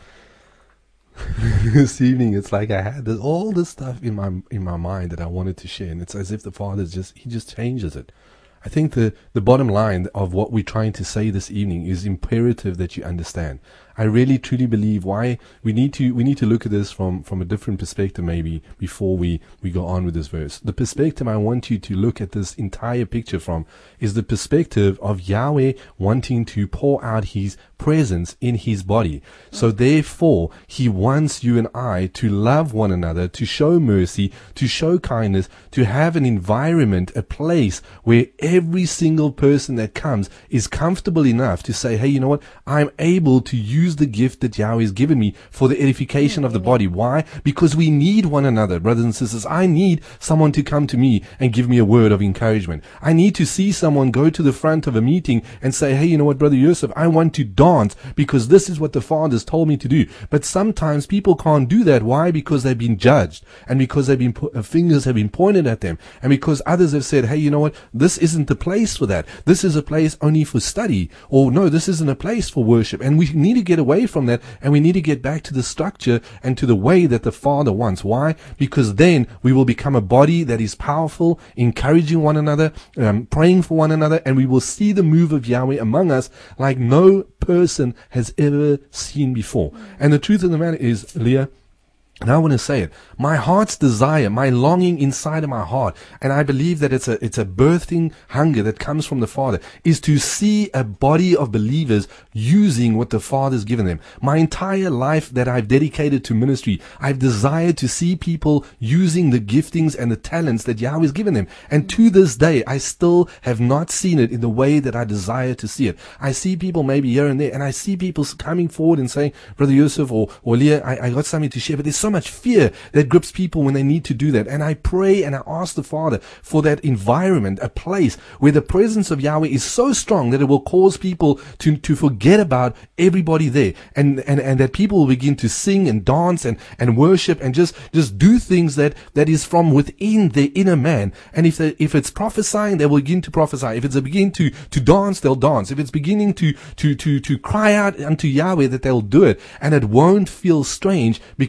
[SPEAKER 4] this evening it's like I had all this stuff in my mind that I wanted to share, and it's as if the Father just changes it. I think the bottom line of what we're trying to say this evening is imperative that you understand. I really truly believe why we need to look at this from a different perspective maybe before we go on with this verse. The perspective I want you to look at this entire picture from is the perspective of Yahweh wanting to pour out his presence in his body. So therefore, he wants you and I to love one another, to show mercy, to show kindness, to have an environment, a place where every single person that comes is comfortable enough to say, hey, you know what? I'm able to use the gift that Yahweh has given me for the edification of the body. Why? Because we need one another, brothers and sisters. I need someone to come to me and give me a word of encouragement. I need to see someone go to the front of a meeting and say, hey, you know what, Brother Yosef, I want to dance because this is what the Father's told me to do. But sometimes people can't do that. Why? Because they've been judged, and because they've been fingers have been pointed at them, and because others have said, hey, you know what, this isn't the place for that. This is a place only for study, or no, this isn't a place for worship. And we need to get away from that, and we need to get back to the structure and to the way that the Father wants. Why? Because then we will become a body that is powerful, encouraging one another, praying for one another, and we will see the move of Yahweh among us like no person has ever seen before. And the truth of the matter is, Leah, and I want to say it, my heart's desire, my longing inside of my heart, and I believe that it's a birthing hunger that comes from the Father, is to see a body of believers using what the Father's given them. My entire life that I've dedicated to ministry, I've desired to see people using the giftings and the talents that Yahweh has given them. And to this day, I still have not seen it in the way that I desire to see it. I see people maybe here and there, and I see people coming forward and saying, Brother Yosef or Leah, I got something to share, but there's so much fear that grips people when they need to do that. And I pray and I ask the Father for that environment, a place where the presence of Yahweh is so strong that it will cause people to forget about everybody there, and that people will begin to sing and dance and worship and just do things that is from within their inner man. And if it's prophesying, they will begin to prophesy. If it's a begin to dance, they'll dance. If it's beginning to cry out unto Yahweh, that they'll do it, and it won't feel strange because it will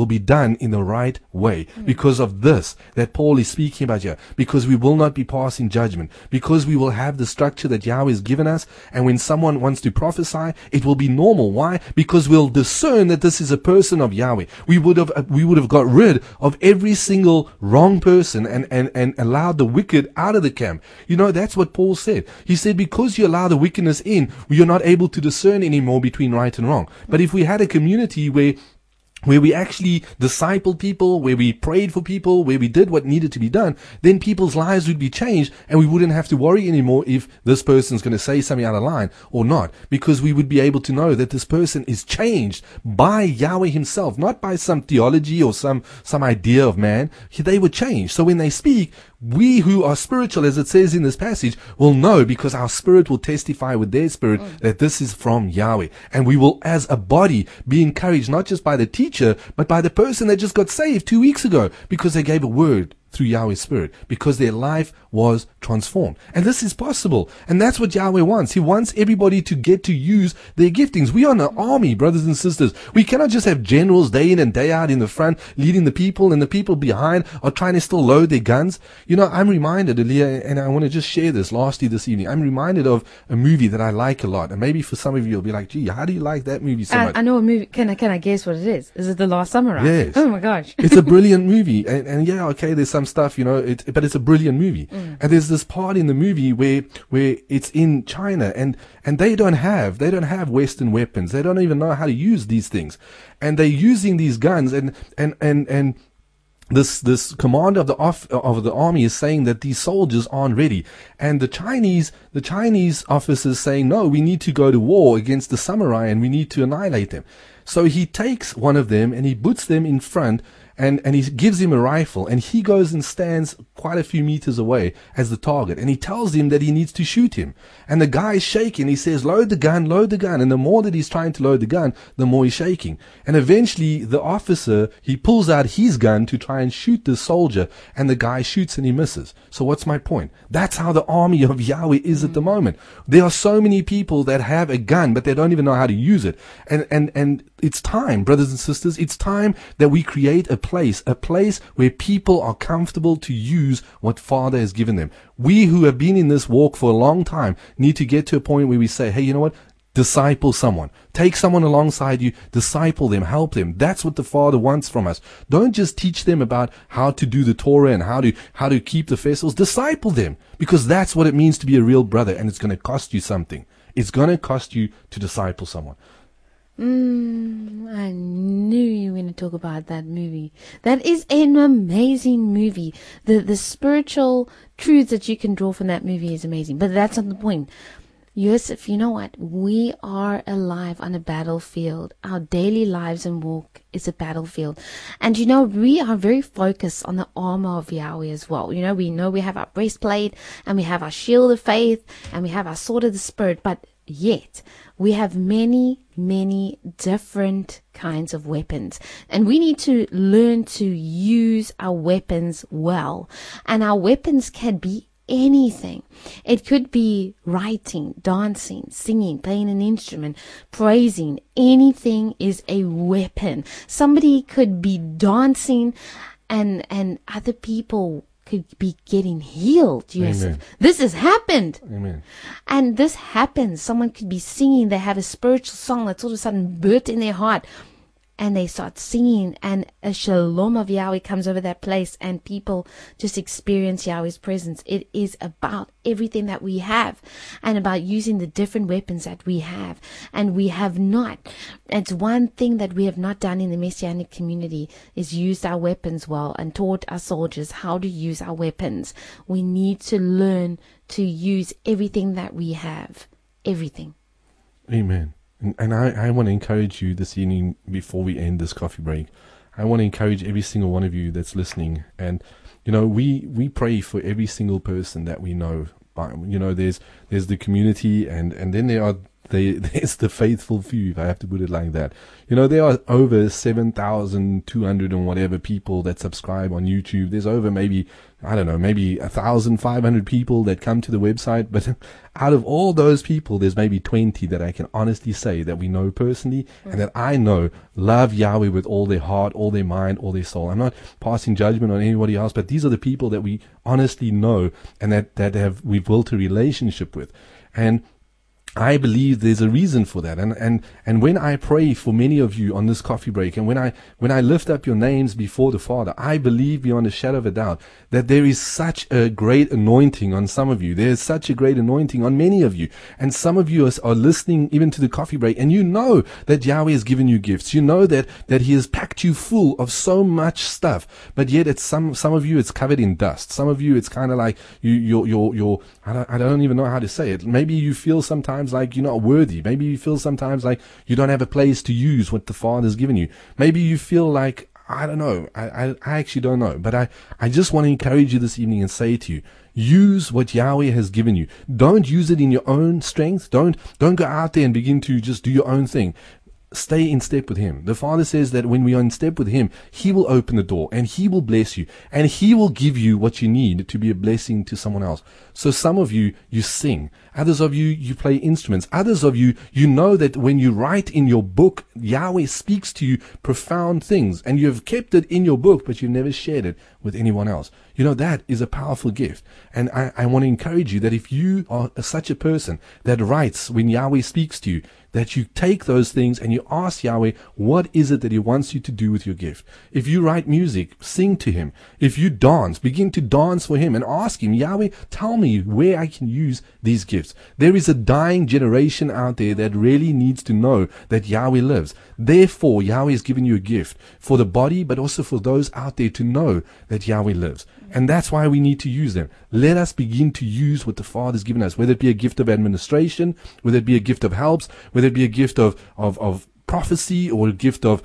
[SPEAKER 4] be done in the right way because of this that Paul is speaking about here. Because we will not be passing judgment. Because we will have the structure that Yahweh has given us. And when someone wants to prophesy, it will be normal. Why? Because we'll discern that this is a person of Yahweh. We would have got rid of every single wrong person and allowed the wicked out of the camp. You know, that's what Paul said. He said, because you allow the wickedness in, you're not able to discern anymore between right and wrong. But if we had a community where we actually discipled people, where we prayed for people, where we did what needed to be done, then people's lives would be changed and we wouldn't have to worry anymore if this person's going to say something out of line or not, because we would be able to know that this person is changed by Yahweh himself, not by some theology or some idea of man. They were changed. So when they speak, we who are spiritual, as it says in this passage, will know, because our spirit will testify with their spirit that this is from Yahweh. And we will, as a body, be encouraged not just by the teacher, but by the person that just got saved 2 weeks ago, because they gave a word through Yahweh's Spirit, because their life was transformed. And this is possible. And that's what Yahweh wants. He wants everybody to get to use their giftings. We are an army, brothers and sisters. We cannot just have generals day in and day out in the front leading the people, and the people behind are trying to still load their guns. You know, I'm reminded, Aliyah, and I want to just share this lastly this evening. I'm reminded of a movie that I like a lot. And maybe for some of you, you'll be like, gee, how do you like that movie so much?
[SPEAKER 3] I know a movie. Can I guess what it is? Is it The Last Samurai?
[SPEAKER 4] Yes.
[SPEAKER 3] Oh my gosh.
[SPEAKER 4] It's a brilliant movie. And yeah, okay, there's some stuff, you know, but it's a brilliant movie. And there's this part in the movie where it's in China and they don't have Western weapons. They don't even know how to use these things. And they're using these guns and this commander of the army is saying that these soldiers aren't ready. And the Chinese officers saying, no, we need to go to war against the samurai and we need to annihilate them. So he takes one of them and he puts them in front and he gives him a rifle, and he goes and stands quite a few meters away as the target, and he tells him that he needs to shoot him. And the guy is shaking. He says, load the gun. And the more that he's trying to load the gun, the more he's shaking. And eventually the officer, he pulls out his gun to try and shoot the soldier, and the guy shoots and he misses. So what's my point? That's how the army of Yahweh is at the moment. There are so many people that have a gun, but they don't even know how to use it. And it's time, brothers and sisters, it's time that we create a place where people are comfortable to use what Father has given them. We who have been in this walk for a long time need to get to a point where we say, hey, you know what? Disciple someone. Take someone alongside you, disciple them, help them. That's what the Father wants from us. Don't just teach them about how to do the Torah and how to keep the festivals. Disciple them, because that's what it means to be a real brother, and it's going to cost you something. It's going to cost you to disciple someone.
[SPEAKER 3] I knew you were going to talk about that movie. That is an amazing movie. The spiritual truths that you can draw from that movie is amazing. But that's not the point. Yosef, you know what? We are alive on a battlefield. Our daily lives and walk is a battlefield. And you know, we are very focused on the armor of Yahweh as well. You know we have our breastplate, and we have our shield of faith, and we have our sword of the Spirit. But yet, we have many different kinds of weapons, and we need to learn to use our weapons well. And our weapons can be anything. It could be writing, dancing, singing, playing an instrument, praising. Anything is a weapon. Somebody could be dancing and other people could be getting healed. Yosef. This has happened.
[SPEAKER 4] Amen.
[SPEAKER 3] And this happens. Someone could be singing. They have a spiritual song that's all of a sudden birthed in their heart, and they start singing, and a shalom of Yahweh comes over that place, and people just experience Yahweh's presence. It is about everything that we have, and about using the different weapons that we have. And we have not. It's one thing that we have not done in the Messianic community, is used our weapons well and taught our soldiers how to use our weapons. We need to learn to use everything that we have. Everything.
[SPEAKER 4] Amen. And I want to encourage you this evening, before we end this coffee break, I want to encourage every single one of you that's listening. And, you know, we pray for every single person that we know. You know, there's the community, and then there are there's the faithful few, if I have to put it like that. You know, there are over 7,200 and whatever people that subscribe on YouTube. There's over maybe 1,500 people that come to the website. But out of all those people, there's maybe 20 that I can honestly say that we know personally and that I know love Yahweh with all their heart, all their mind, all their soul. I'm not passing judgment on anybody else, but these are the people that we honestly know and that we've built a relationship with. And I believe there's a reason for that. And when I pray for many of you on this coffee break, and when I lift up your names before the Father, I believe beyond a shadow of a doubt that there is such a great anointing on some of you. There's such a great anointing on many of you. And some of you are listening even to the coffee break, and you know that Yahweh has given you gifts. You know that He has packed you full of so much stuff, but yet it's some of you it's covered in dust. Some of you it's kind of like you're I don't even know how to say it. Maybe you feel sometimes like you're not worthy. Maybe you feel sometimes like you don't have a place to use what the Father's given you. Maybe you feel like, I don't know. I actually don't know. But I just want to encourage you this evening and say to you, use what Yahweh has given you. Don't use it in your own strength. Don't go out there and begin to just do your own thing. Stay in step with Him. The Father says that when we are in step with Him, He will open the door and He will bless you and He will give you what you need to be a blessing to someone else. So some of you sing. Others of you play instruments. Others of you know that when you write in your book, Yahweh speaks to you profound things and you've kept it in your book, but you've never shared it with anyone else. You know, that is a powerful gift. And I want to encourage you that if you are such a person that writes when Yahweh speaks to you, that you take those things and you ask Yahweh, what is it that He wants you to do with your gift? If you write music, sing to Him. If you dance, begin to dance for Him and ask Him, Yahweh, tell me where I can use these gifts. There is a dying generation out there that really needs to know that Yahweh lives. Therefore, Yahweh has given you a gift for the body, but also for those out there to know that Yahweh lives. And that's why we need to use them. Let us begin to use what the Father's given us, whether it be a gift of administration, whether it be a gift of helps, whether it be a gift of prophecy or a gift of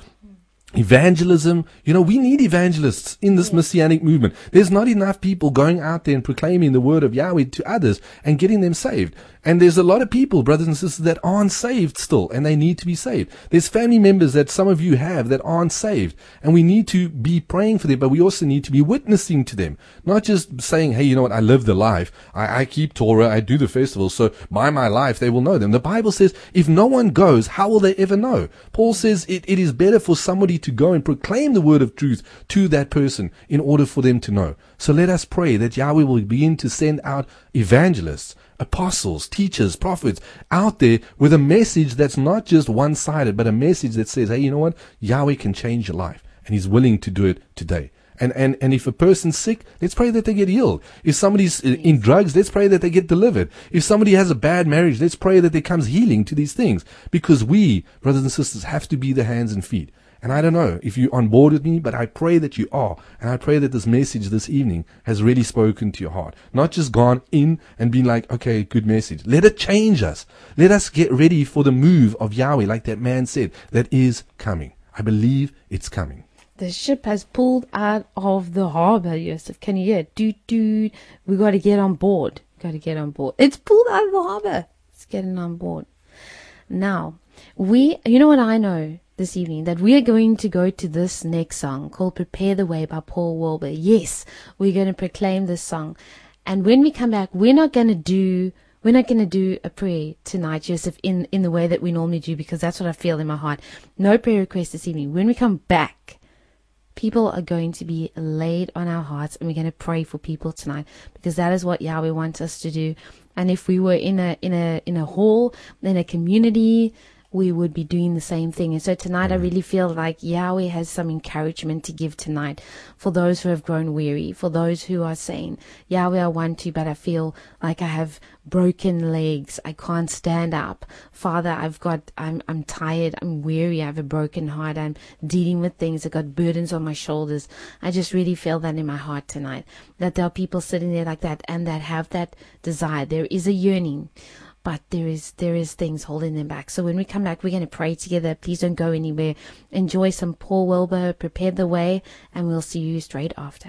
[SPEAKER 4] evangelism. You know, we need evangelists in this messianic movement. There's not enough people going out there and proclaiming the word of Yahweh to others and getting them saved. And there's a lot of people, brothers and sisters, that aren't saved still, and they need to be saved. There's family members that some of you have that aren't saved, and we need to be praying for them, but we also need to be witnessing to them. Not just saying, hey, you know what, I live the life. I keep Torah, I do the festivals, so by my life they will know them. The Bible says, if no one goes, how will they ever know? Paul says it is better for somebody to go and proclaim the word of truth to that person in order for them to know. So let us pray that Yahweh will begin to send out evangelists, apostles, teachers, prophets out there with a message that's not just one-sided, but a message that says, hey, you know what? Yahweh can change your life, and He's willing to do it today. And if a person's sick, let's pray that they get healed. If somebody's in drugs, let's pray that they get delivered. If somebody has a bad marriage, let's pray that there comes healing to these things. Because we, brothers and sisters, have to be the hands and feet. And I don't know if you're on board with me, but I pray that you are. And I pray that this message this evening has really spoken to your heart. Not just gone in and been like, okay, good message. Let it change us. Let us get ready for the move of Yahweh, like that man said, that is coming. I believe it's coming.
[SPEAKER 3] The ship has pulled out of the harbor, Joseph. Can you hear it? Doot, doot. We got to get on board. It's pulled out of the harbor. It's getting on board. Now, you know what I know this evening? That we are going to go to this next song called Prepare the Way by Paul Wilbur. Yes, we're going to proclaim this song. And when we come back, we're not going to do a prayer tonight, Joseph, in the way that we normally do, because that's what I feel in my heart. No prayer request this evening. When we come back, people are going to be laid on our hearts, and we're going to pray for people tonight, because that is what Yahweh wants us to do. And if we were in a hall, in a community, we would be doing the same thing. And so tonight I really feel like Yahweh has some encouragement to give tonight for those who have grown weary, for those who are saying, Yahweh, I want to, but I feel like I have broken legs. I can't stand up. Father, I'm tired. I'm weary. I have a broken heart. I'm dealing with things. I've got burdens on my shoulders. I just really feel that in my heart tonight, that there are people sitting there like that and that have that desire. There is a yearning, but there is things holding them back. So when we come back, we're going to pray together. Please don't go anywhere. Enjoy some Paul Wilbur, Prepare the Way, and we'll see you straight after.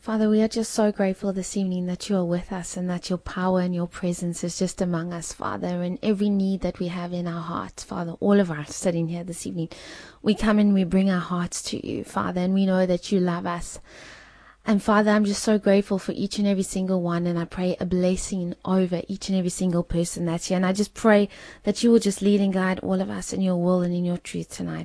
[SPEAKER 3] Father, we are just so grateful this evening that you are with us and that your power and your presence is just among us, Father, and every need that we have in our hearts, Father, all of us sitting here this evening, we come and we bring our hearts to you, Father, and we know that you love us. And Father, I'm just so grateful for each and every single one, and I pray a blessing over each and every single person that's here, and I just pray that you will just lead and guide all of us in your will and in your truth tonight.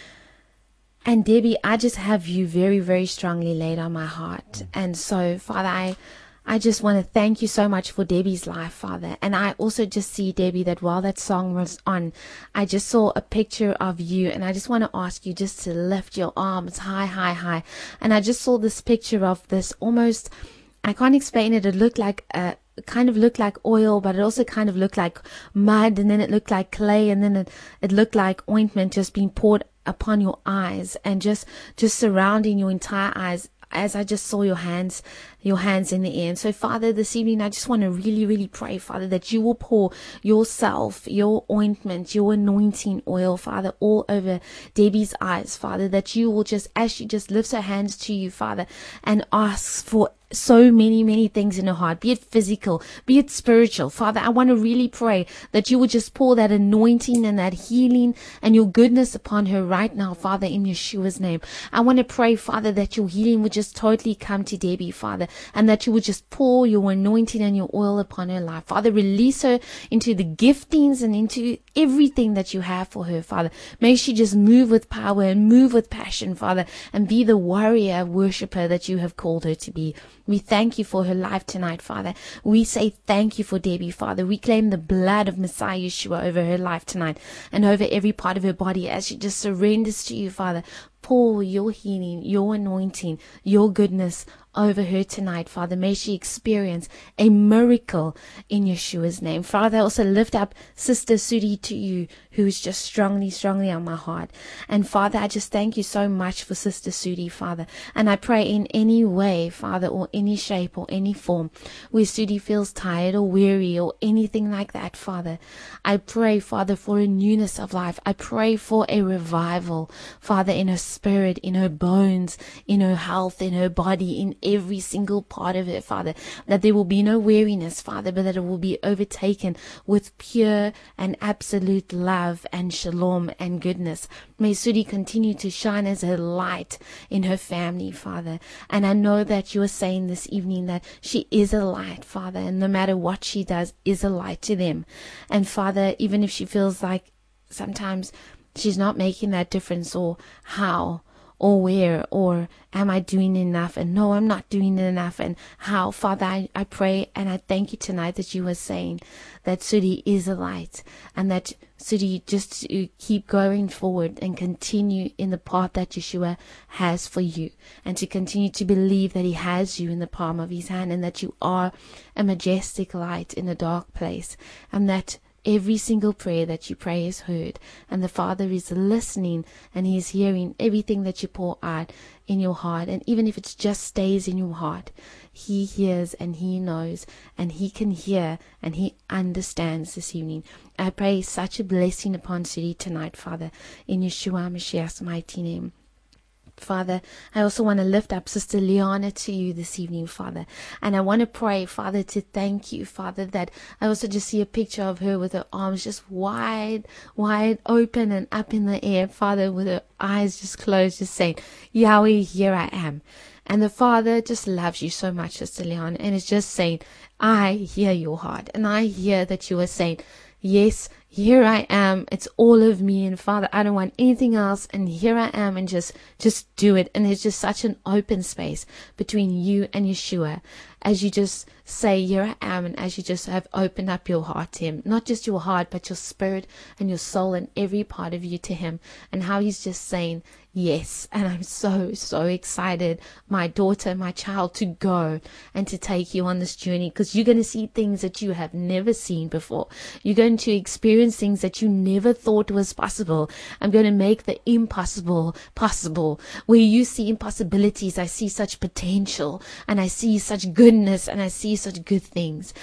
[SPEAKER 3] And Debbie, I just have you very, very strongly laid on my heart. And so, Father, I just want to thank you so much for Debbie's life, Father. And I also just see, Debbie, that while that song was on, I just saw a picture of you. And I just want to ask you just to lift your arms high, high, high. And I just saw this picture of this almost, I can't explain it. It looked like kind of looked like oil, but it also kind of looked like mud, and then it looked like clay, and then it looked like ointment just being poured upon your eyes and just surrounding your entire eyes, as I just saw your hands in the air. And so, Father, this evening I just want to really, really pray, Father, that you will pour yourself, your ointment, your anointing oil, Father, all over Debbie's eyes, Father, that you will just, as she just lifts her hands to you, Father, and asks for so many, many things in her heart, be it physical, be it spiritual. Father, I want to really pray that you would just pour that anointing and that healing and your goodness upon her right now, Father, in Yeshua's name. I want to pray, Father, that your healing would just totally come to Debbie, Father, and that you would just pour your anointing and your oil upon her life. Father, release her into the giftings and into everything that you have for her, Father. May she just move with power and move with passion, Father, and be the warrior worshiper that you have called her to be. We thank you for her life tonight, Father. We say thank you for Debbie, Father. We claim the blood of Messiah Yeshua over her life tonight and over every part of her body as she just surrenders to you, Father. Pour your healing, your anointing, your goodness over her tonight, Father. May she experience a miracle in Yeshua's name. Father, I also lift up Sister Sudi to you, who is just strongly, strongly on my heart. And Father, I just thank you so much for Sister Sudi, Father. And I pray in any way, Father, or any shape or any form, where Sudi feels tired or weary or anything like that, Father, I pray, Father, for a newness of life. I pray for a revival, Father, in her spirit, in her bones, in her health, in her body, in every single part of it, Father, that there will be no weariness, Father, but that it will be overtaken with pure and absolute love and shalom and goodness. May Sudi continue to shine as a light in her family, Father. And I know that you are saying this evening that she is a light, Father, and no matter what she does is a light to them. And Father, even if she feels like sometimes she's not making that difference, or how, or where, or am I doing enough? And no, I'm not doing enough. And how, Father, I pray and I thank you tonight that you are saying that Sudi is a light, and that Sudi just to keep going forward and continue in the path that Yeshua has for you, and to continue to believe that he has you in the palm of his hand, and that you are a majestic light in a dark place, and that every single prayer that you pray is heard, and the Father is listening, and he is hearing everything that you pour out in your heart. And even if it just stays in your heart, he hears and he knows, and he can hear and he understands this evening. I pray such a blessing upon Sudi tonight, Father, in Yeshua Mashiach's mighty name. Father, I also want to lift up Sister Liana to you this evening, Father. And I want to pray, Father, to thank you, Father, that I also just see a picture of her with her arms just wide open and up in the air, Father, with her eyes just closed, just saying, Yahweh, here I am. And the Father just loves you so much, Sister Liana, and is just saying, I hear your heart, and I hear that you are saying, yes, here I am. It's all of me. And Father, I don't want anything else. And here I am, and just do it. And there's just such an open space between you and Yeshua as you just say, here I am. And as you just have opened up your heart to him, not just your heart, but your spirit and your soul and every part of you to him, and how he's just saying, yes. And I'm so, so excited, my daughter, my child, to go and to take you on this journey, because you're going to see things that you have never seen before. You're going to experience things that you never thought was possible. I'm going to make the impossible possible. Where you see impossibilities, I see such potential, and I see such goodness, and I see such good things.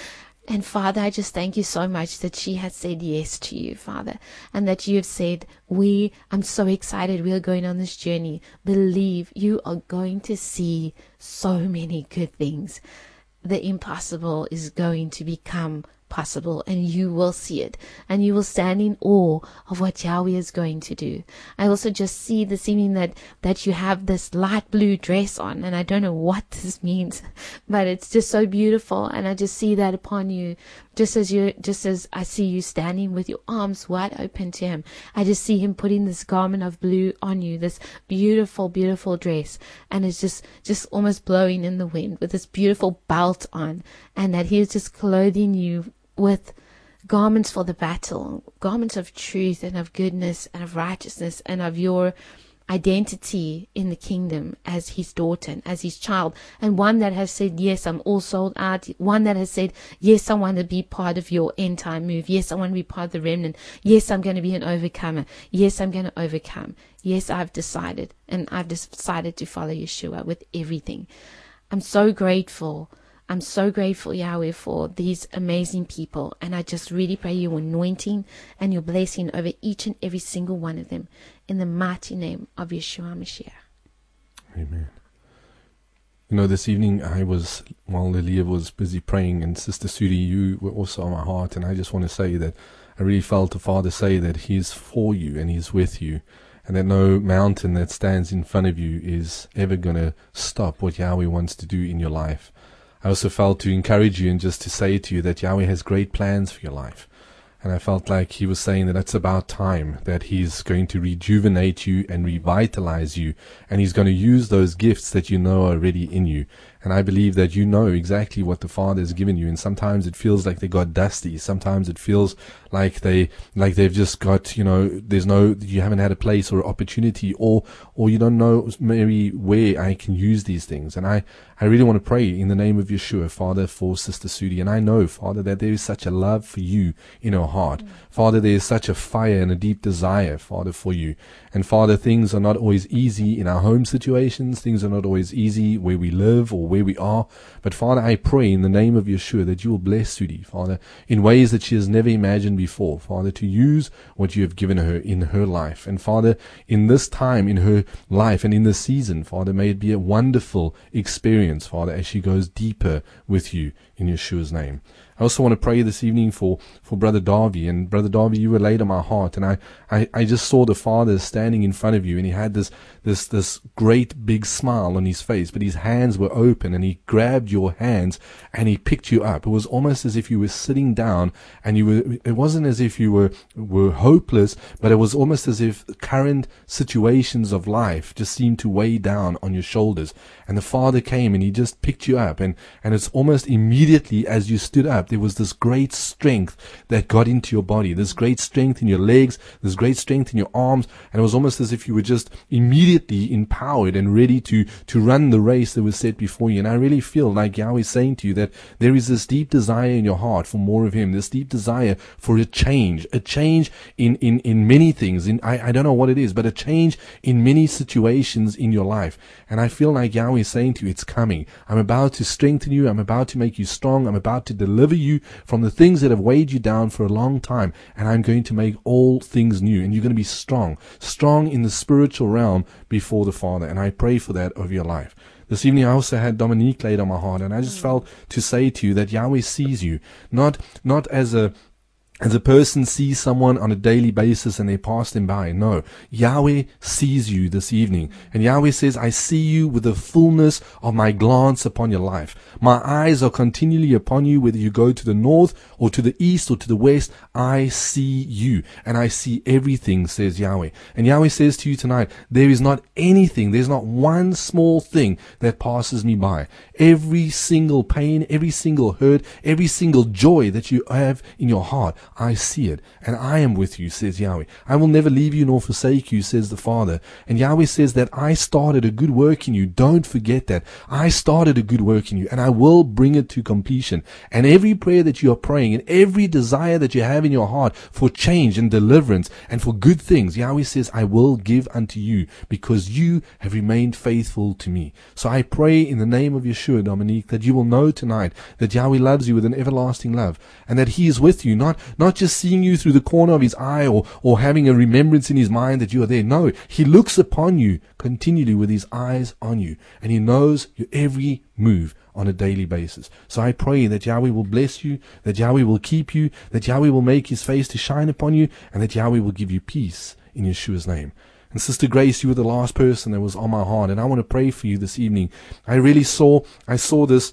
[SPEAKER 3] And Father, I just thank you so much that she has said yes to you, Father, and that you have said, I'm so excited we are going on this journey. Believe you are going to see so many good things. The impossible is going to become possible, and you will see it, and you will stand in awe of what Yahweh is going to do. I also just see this evening that you have this light blue dress on, and I don't know what this means, but it's just so beautiful, and I just see that upon you, just as I see you standing with your arms wide open to him. I just see him putting this garment of blue on you, this beautiful, beautiful dress, and it's just almost blowing in the wind with this beautiful belt on, and that he is just clothing you with garments for the battle, garments of truth and of goodness and of righteousness and of your identity in the kingdom as his daughter and as his child, and one that has said, yes, I'm all sold out, one that has said, yes, I want to be part of your end time move, yes, I want to be part of the remnant, yes, I'm going to be an overcomer, yes, I'm going to overcome, yes, I've decided to follow Yeshua with everything. I'm so grateful, Yahweh, for these amazing people. And I just really pray your anointing and your blessing over each and every single one of them. In the mighty name of Yeshua Mashiach.
[SPEAKER 4] Amen. You know, this evening while Lilia was busy praying, and Sister Sudi, you were also on my heart. And I just want to say that I really felt the Father say that He's for you and He's with you. And that no mountain that stands in front of you is ever going to stop what Yahweh wants to do in your life. I also felt to encourage you and just to say to you that Yahweh has great plans for your life. And I felt like He was saying that it's about time that He's going to rejuvenate you and revitalize you. And He's going to use those gifts that you know are already in you. And I believe that you know exactly what the Father has given you. And sometimes it feels like they got dusty. Sometimes it feels like they've just got, you haven't had a place or opportunity, or you don't know maybe where I can use these things. And I really want to pray in the name of Yeshua, Father, for Sister Sudi. And I know, Father, that there is such a love for you in her heart. Father, there is such a fire and a deep desire, Father, for you. And Father, things are not always easy in our home situations. Things are not always easy where we live or where we are. But Father, I pray in the name of Yeshua that you will bless Sudi, Father, in ways that she has never imagined before, Father, to use what you have given her in her life. And Father, in this time in her life and in this season, Father, may it be a wonderful experience, Father, as she goes deeper with you in Yeshua's name. I also want to pray this evening for Brother Darby. And Brother Darby, you were laid on my heart, and I just saw the Father standing in front of you, and he had this great big smile on his face, but his hands were open, and he grabbed your hands and he picked you up. It was almost as if you were sitting down, and it wasn't as if you were hopeless, but it was almost as if current situations of life just seemed to weigh down on your shoulders. And the Father came and he just picked you up, and it's almost immediately as you stood up, there was this great strength that got into your body, this great strength in your legs, this great strength in your arms, and it was almost as if you were just immediately empowered and ready to run the race that was set before you. And I really feel like Yahweh is saying to you that there is this deep desire in your heart for more of Him, this deep desire for a change in many things. I don't know what it is, but a change in many situations in your life. And I feel like Yahweh is saying to you, it's coming. I'm about to strengthen you. I'm about to make you strong. I'm about to deliver you from the things that have weighed you down for a long time, and I'm going to make all things new, and you're going to be strong in the spiritual realm before the Father. And I pray for that over your life. This evening I also had Dominique laid on my heart, and I just felt to say to you that Yahweh sees you, not as a person sees someone on a daily basis and they pass them by. No, Yahweh sees you this evening. And Yahweh says, I see you with the fullness of my glance upon your life. My eyes are continually upon you, whether you go to the north or to the east or to the west. I see you and I see everything, says Yahweh. And Yahweh says to you tonight, there's not one small thing that passes me by. Every single pain, every single hurt, every single joy that you have in your heart, I see it, and I am with you, says Yahweh. I will never leave you nor forsake you, says the Father. And Yahweh says that I started a good work in you. Don't forget that. I started a good work in you, and I will bring it to completion. And every prayer that you are praying, and every desire that you have in your heart for change and deliverance and for good things, Yahweh says, I will give unto you, because you have remained faithful to me. So I pray in the name of Yeshua, Dominique, that you will know tonight that Yahweh loves you with an everlasting love, and that He is with you, not just seeing you through the corner of His eye or having a remembrance in His mind that you are there. No, He looks upon you continually with His eyes on you, and He knows your every move on a daily basis. So I pray that Yahweh will bless you, that Yahweh will keep you, that Yahweh will make His face to shine upon you, and that Yahweh will give you peace in Yeshua's name. And Sister Grace, you were the last person that was on my heart, and I want to pray for you this evening. I saw this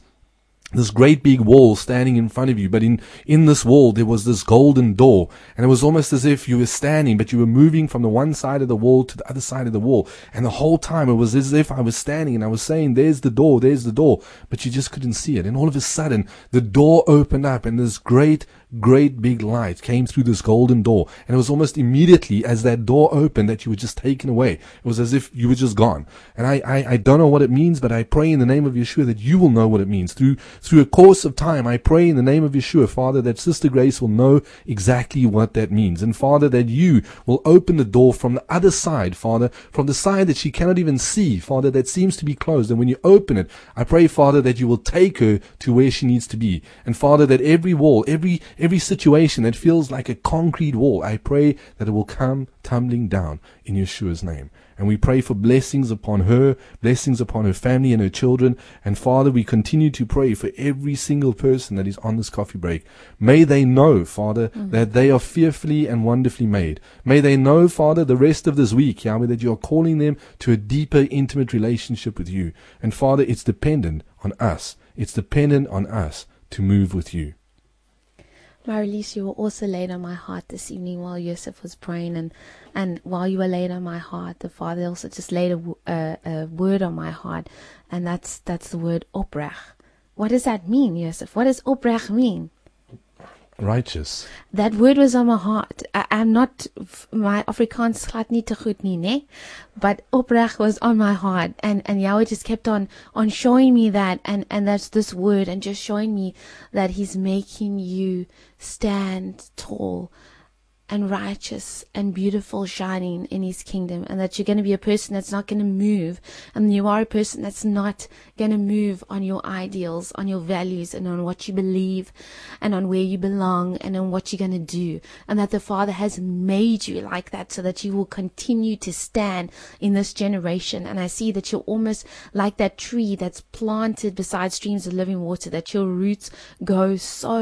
[SPEAKER 4] great big wall standing in front of you, but in this wall there was this golden door, and it was almost as if you were standing, but you were moving from the one side of the wall to the other side of the wall, and the whole time it was as if I was standing and I was saying, there's the door, but you just couldn't see it. And all of a sudden the door opened up, and this great big light came through this golden door, and it was almost immediately as that door opened that you were just taken away. It was as if you were just gone. And I don't know what it means, but I pray in the name of Yeshua that you will know what it means. Through a course of time, I pray in the name of Yeshua, Father, that Sister Grace will know exactly what that means. And Father, that you will open the door from the other side, Father, from the side that she cannot even see, Father, that seems to be closed. And when you open it, I pray, Father, that you will take her to where she needs to be. And Father, that every wall, every situation that feels like a concrete wall, I pray that it will come tumbling down in Yeshua's name. And we pray for blessings upon her family and her children. And Father, we continue to pray for every single person that is on this coffee break. May they know, Father, that they are fearfully and wonderfully made. May they know, Father, the rest of this week, Yahweh, that you are calling them to a deeper, intimate relationship with you. And Father, it's dependent on us. It's dependent on us to move with you.
[SPEAKER 3] Marilise, you were also laid on my heart this evening while Yosef was praying, and while you were laid on my heart, the Father also just laid a word on my heart, and that's the word oprach. What does that mean, Yosef? What does oprach mean?
[SPEAKER 4] Righteous.
[SPEAKER 3] That word was on my heart. I'm not, my Afrikaans glad nie te goed nie, ne? But oprach was on my heart, and Yahweh just kept on showing me that, and that's this word, and just showing me that He's making you stand tall and righteous and beautiful, shining in His kingdom, and that you're going to be a person that's not going to move, and you are a person that's not going to move on your ideals, on your values, and on what you believe, and on where you belong, and on what you're going to do, and that the Father has made you like that so that you will continue to stand in this generation. And I see that you're almost like that tree that's planted beside streams of living water, that your roots go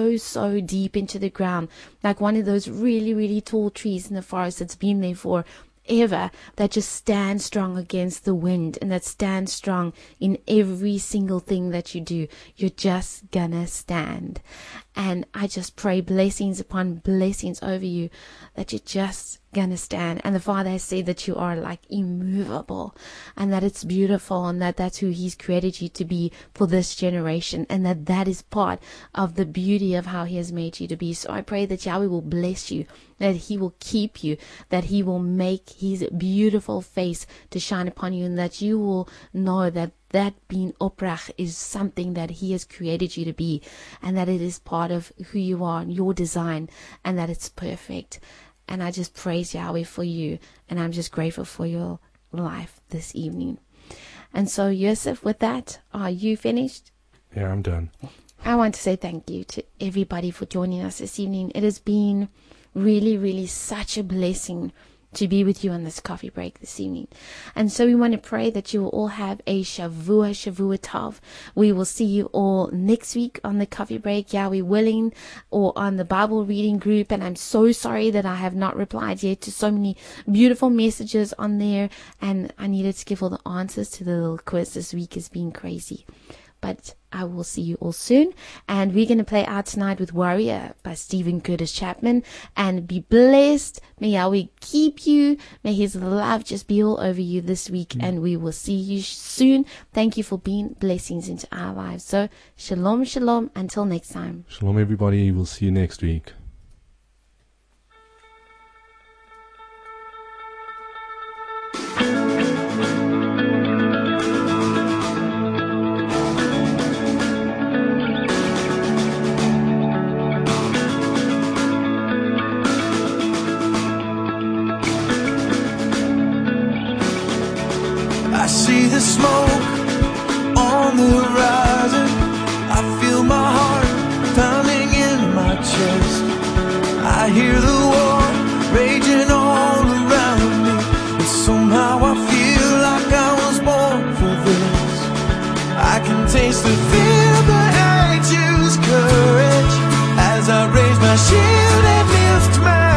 [SPEAKER 3] so deep into the ground, like one of those really tall trees in the forest that's been there for ever, that just stand strong against the wind, and that stand strong in every single thing that you do. You're just gonna stand. And I just pray blessings upon blessings over you, that you're just gonna stand. And the Father has said that you are like immovable, and that it's beautiful, and that that's who He's created you to be for this generation, and that is part of the beauty of how He has made you to be. So I pray that Yahweh will bless you, that He will keep you, that He will make His beautiful face to shine upon you, and that you will know that being oprach is something that He has created you to be, and that it is part of who you are and your design, and that it's perfect. And I just praise Yahweh for you, and I'm just grateful for your life this evening. And so, Yosef, with that, are you finished?
[SPEAKER 4] Yeah, I'm done.
[SPEAKER 3] I want to say thank you to everybody for joining us this evening. It has been really such a blessing to be with you on this coffee break this evening. And so we want to pray that you will all have a Shavua Tov. We will see you all next week on the coffee break, Yahweh willing, or on the Bible reading group. And I'm so sorry that I have not replied yet to so many beautiful messages on there, and I needed to give all the answers to the little quiz. This week has been crazy. But I will see you all soon. And we're going to play out tonight with Warrior by Stephen Curtis Chapman. And be blessed. May Yahweh keep you. May His love just be all over you this week. And we will see you soon. Thank you for being blessings into our lives. So, shalom. Until next time.
[SPEAKER 4] Shalom, everybody. We'll see you next week.
[SPEAKER 6] see the smoke on the horizon. I feel my heart pounding in my chest. I hear the war raging all around me, but somehow I feel like I was born for this. I can taste the fear, but I choose courage as I raise my shield and lift my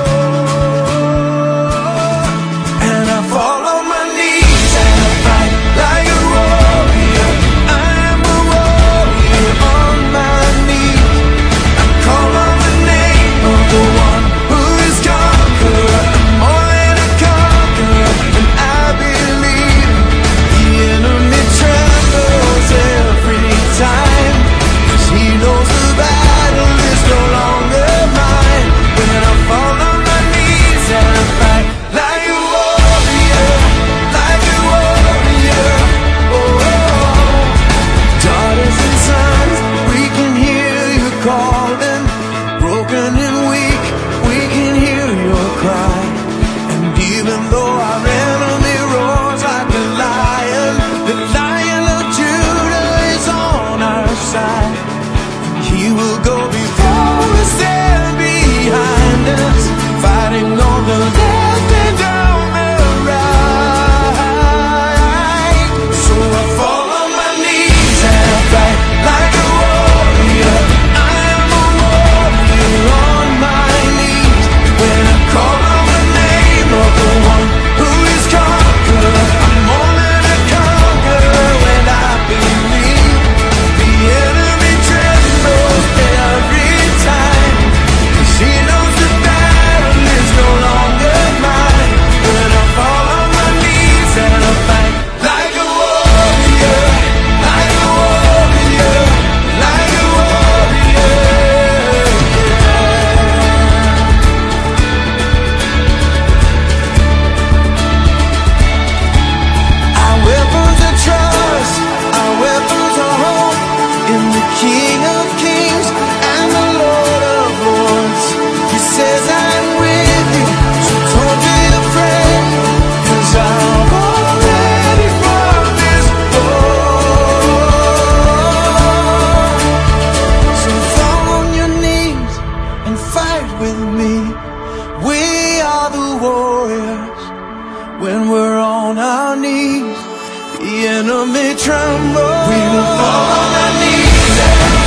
[SPEAKER 6] sword. And I fall on my knees and I fight like a warrior. I am a warrior on my knees. I call on the name of the one who is conqueror. I'm more than a conqueror, and I believe the enemy trembles every time, 'cause he knows the battle is no longer mine. When I fall on my knees and I fight like a warrior, like a warrior. Oh, daughters and sons, we can hear you calling. Broken and weak, we can hear your cry. And even though our enemy roars like a lion, the Lion of Judah is on our side. He will go before us and behind us, fighting on the left and on the right. So I fall on my knees and I fight like a warrior. I am a warrior on my knees. When I call on the name of the one who is conqueror, I'm more than a conqueror. When I believe the enemy trembles every time, 'cause he knows the battle is no longer mine. When I fall on my knees and I fight like a warrior, like a warrior, like a warrior. Our weapons of trust, our weapons of hope, in the King of Kings and the Lord of Lords. He says I'm with you, so don't be afraid, 'cause I've already won this war. So fall on your knees and fight with me. We are the warriors. When we're on our knees, the enemy trembles. We will fall on our knees and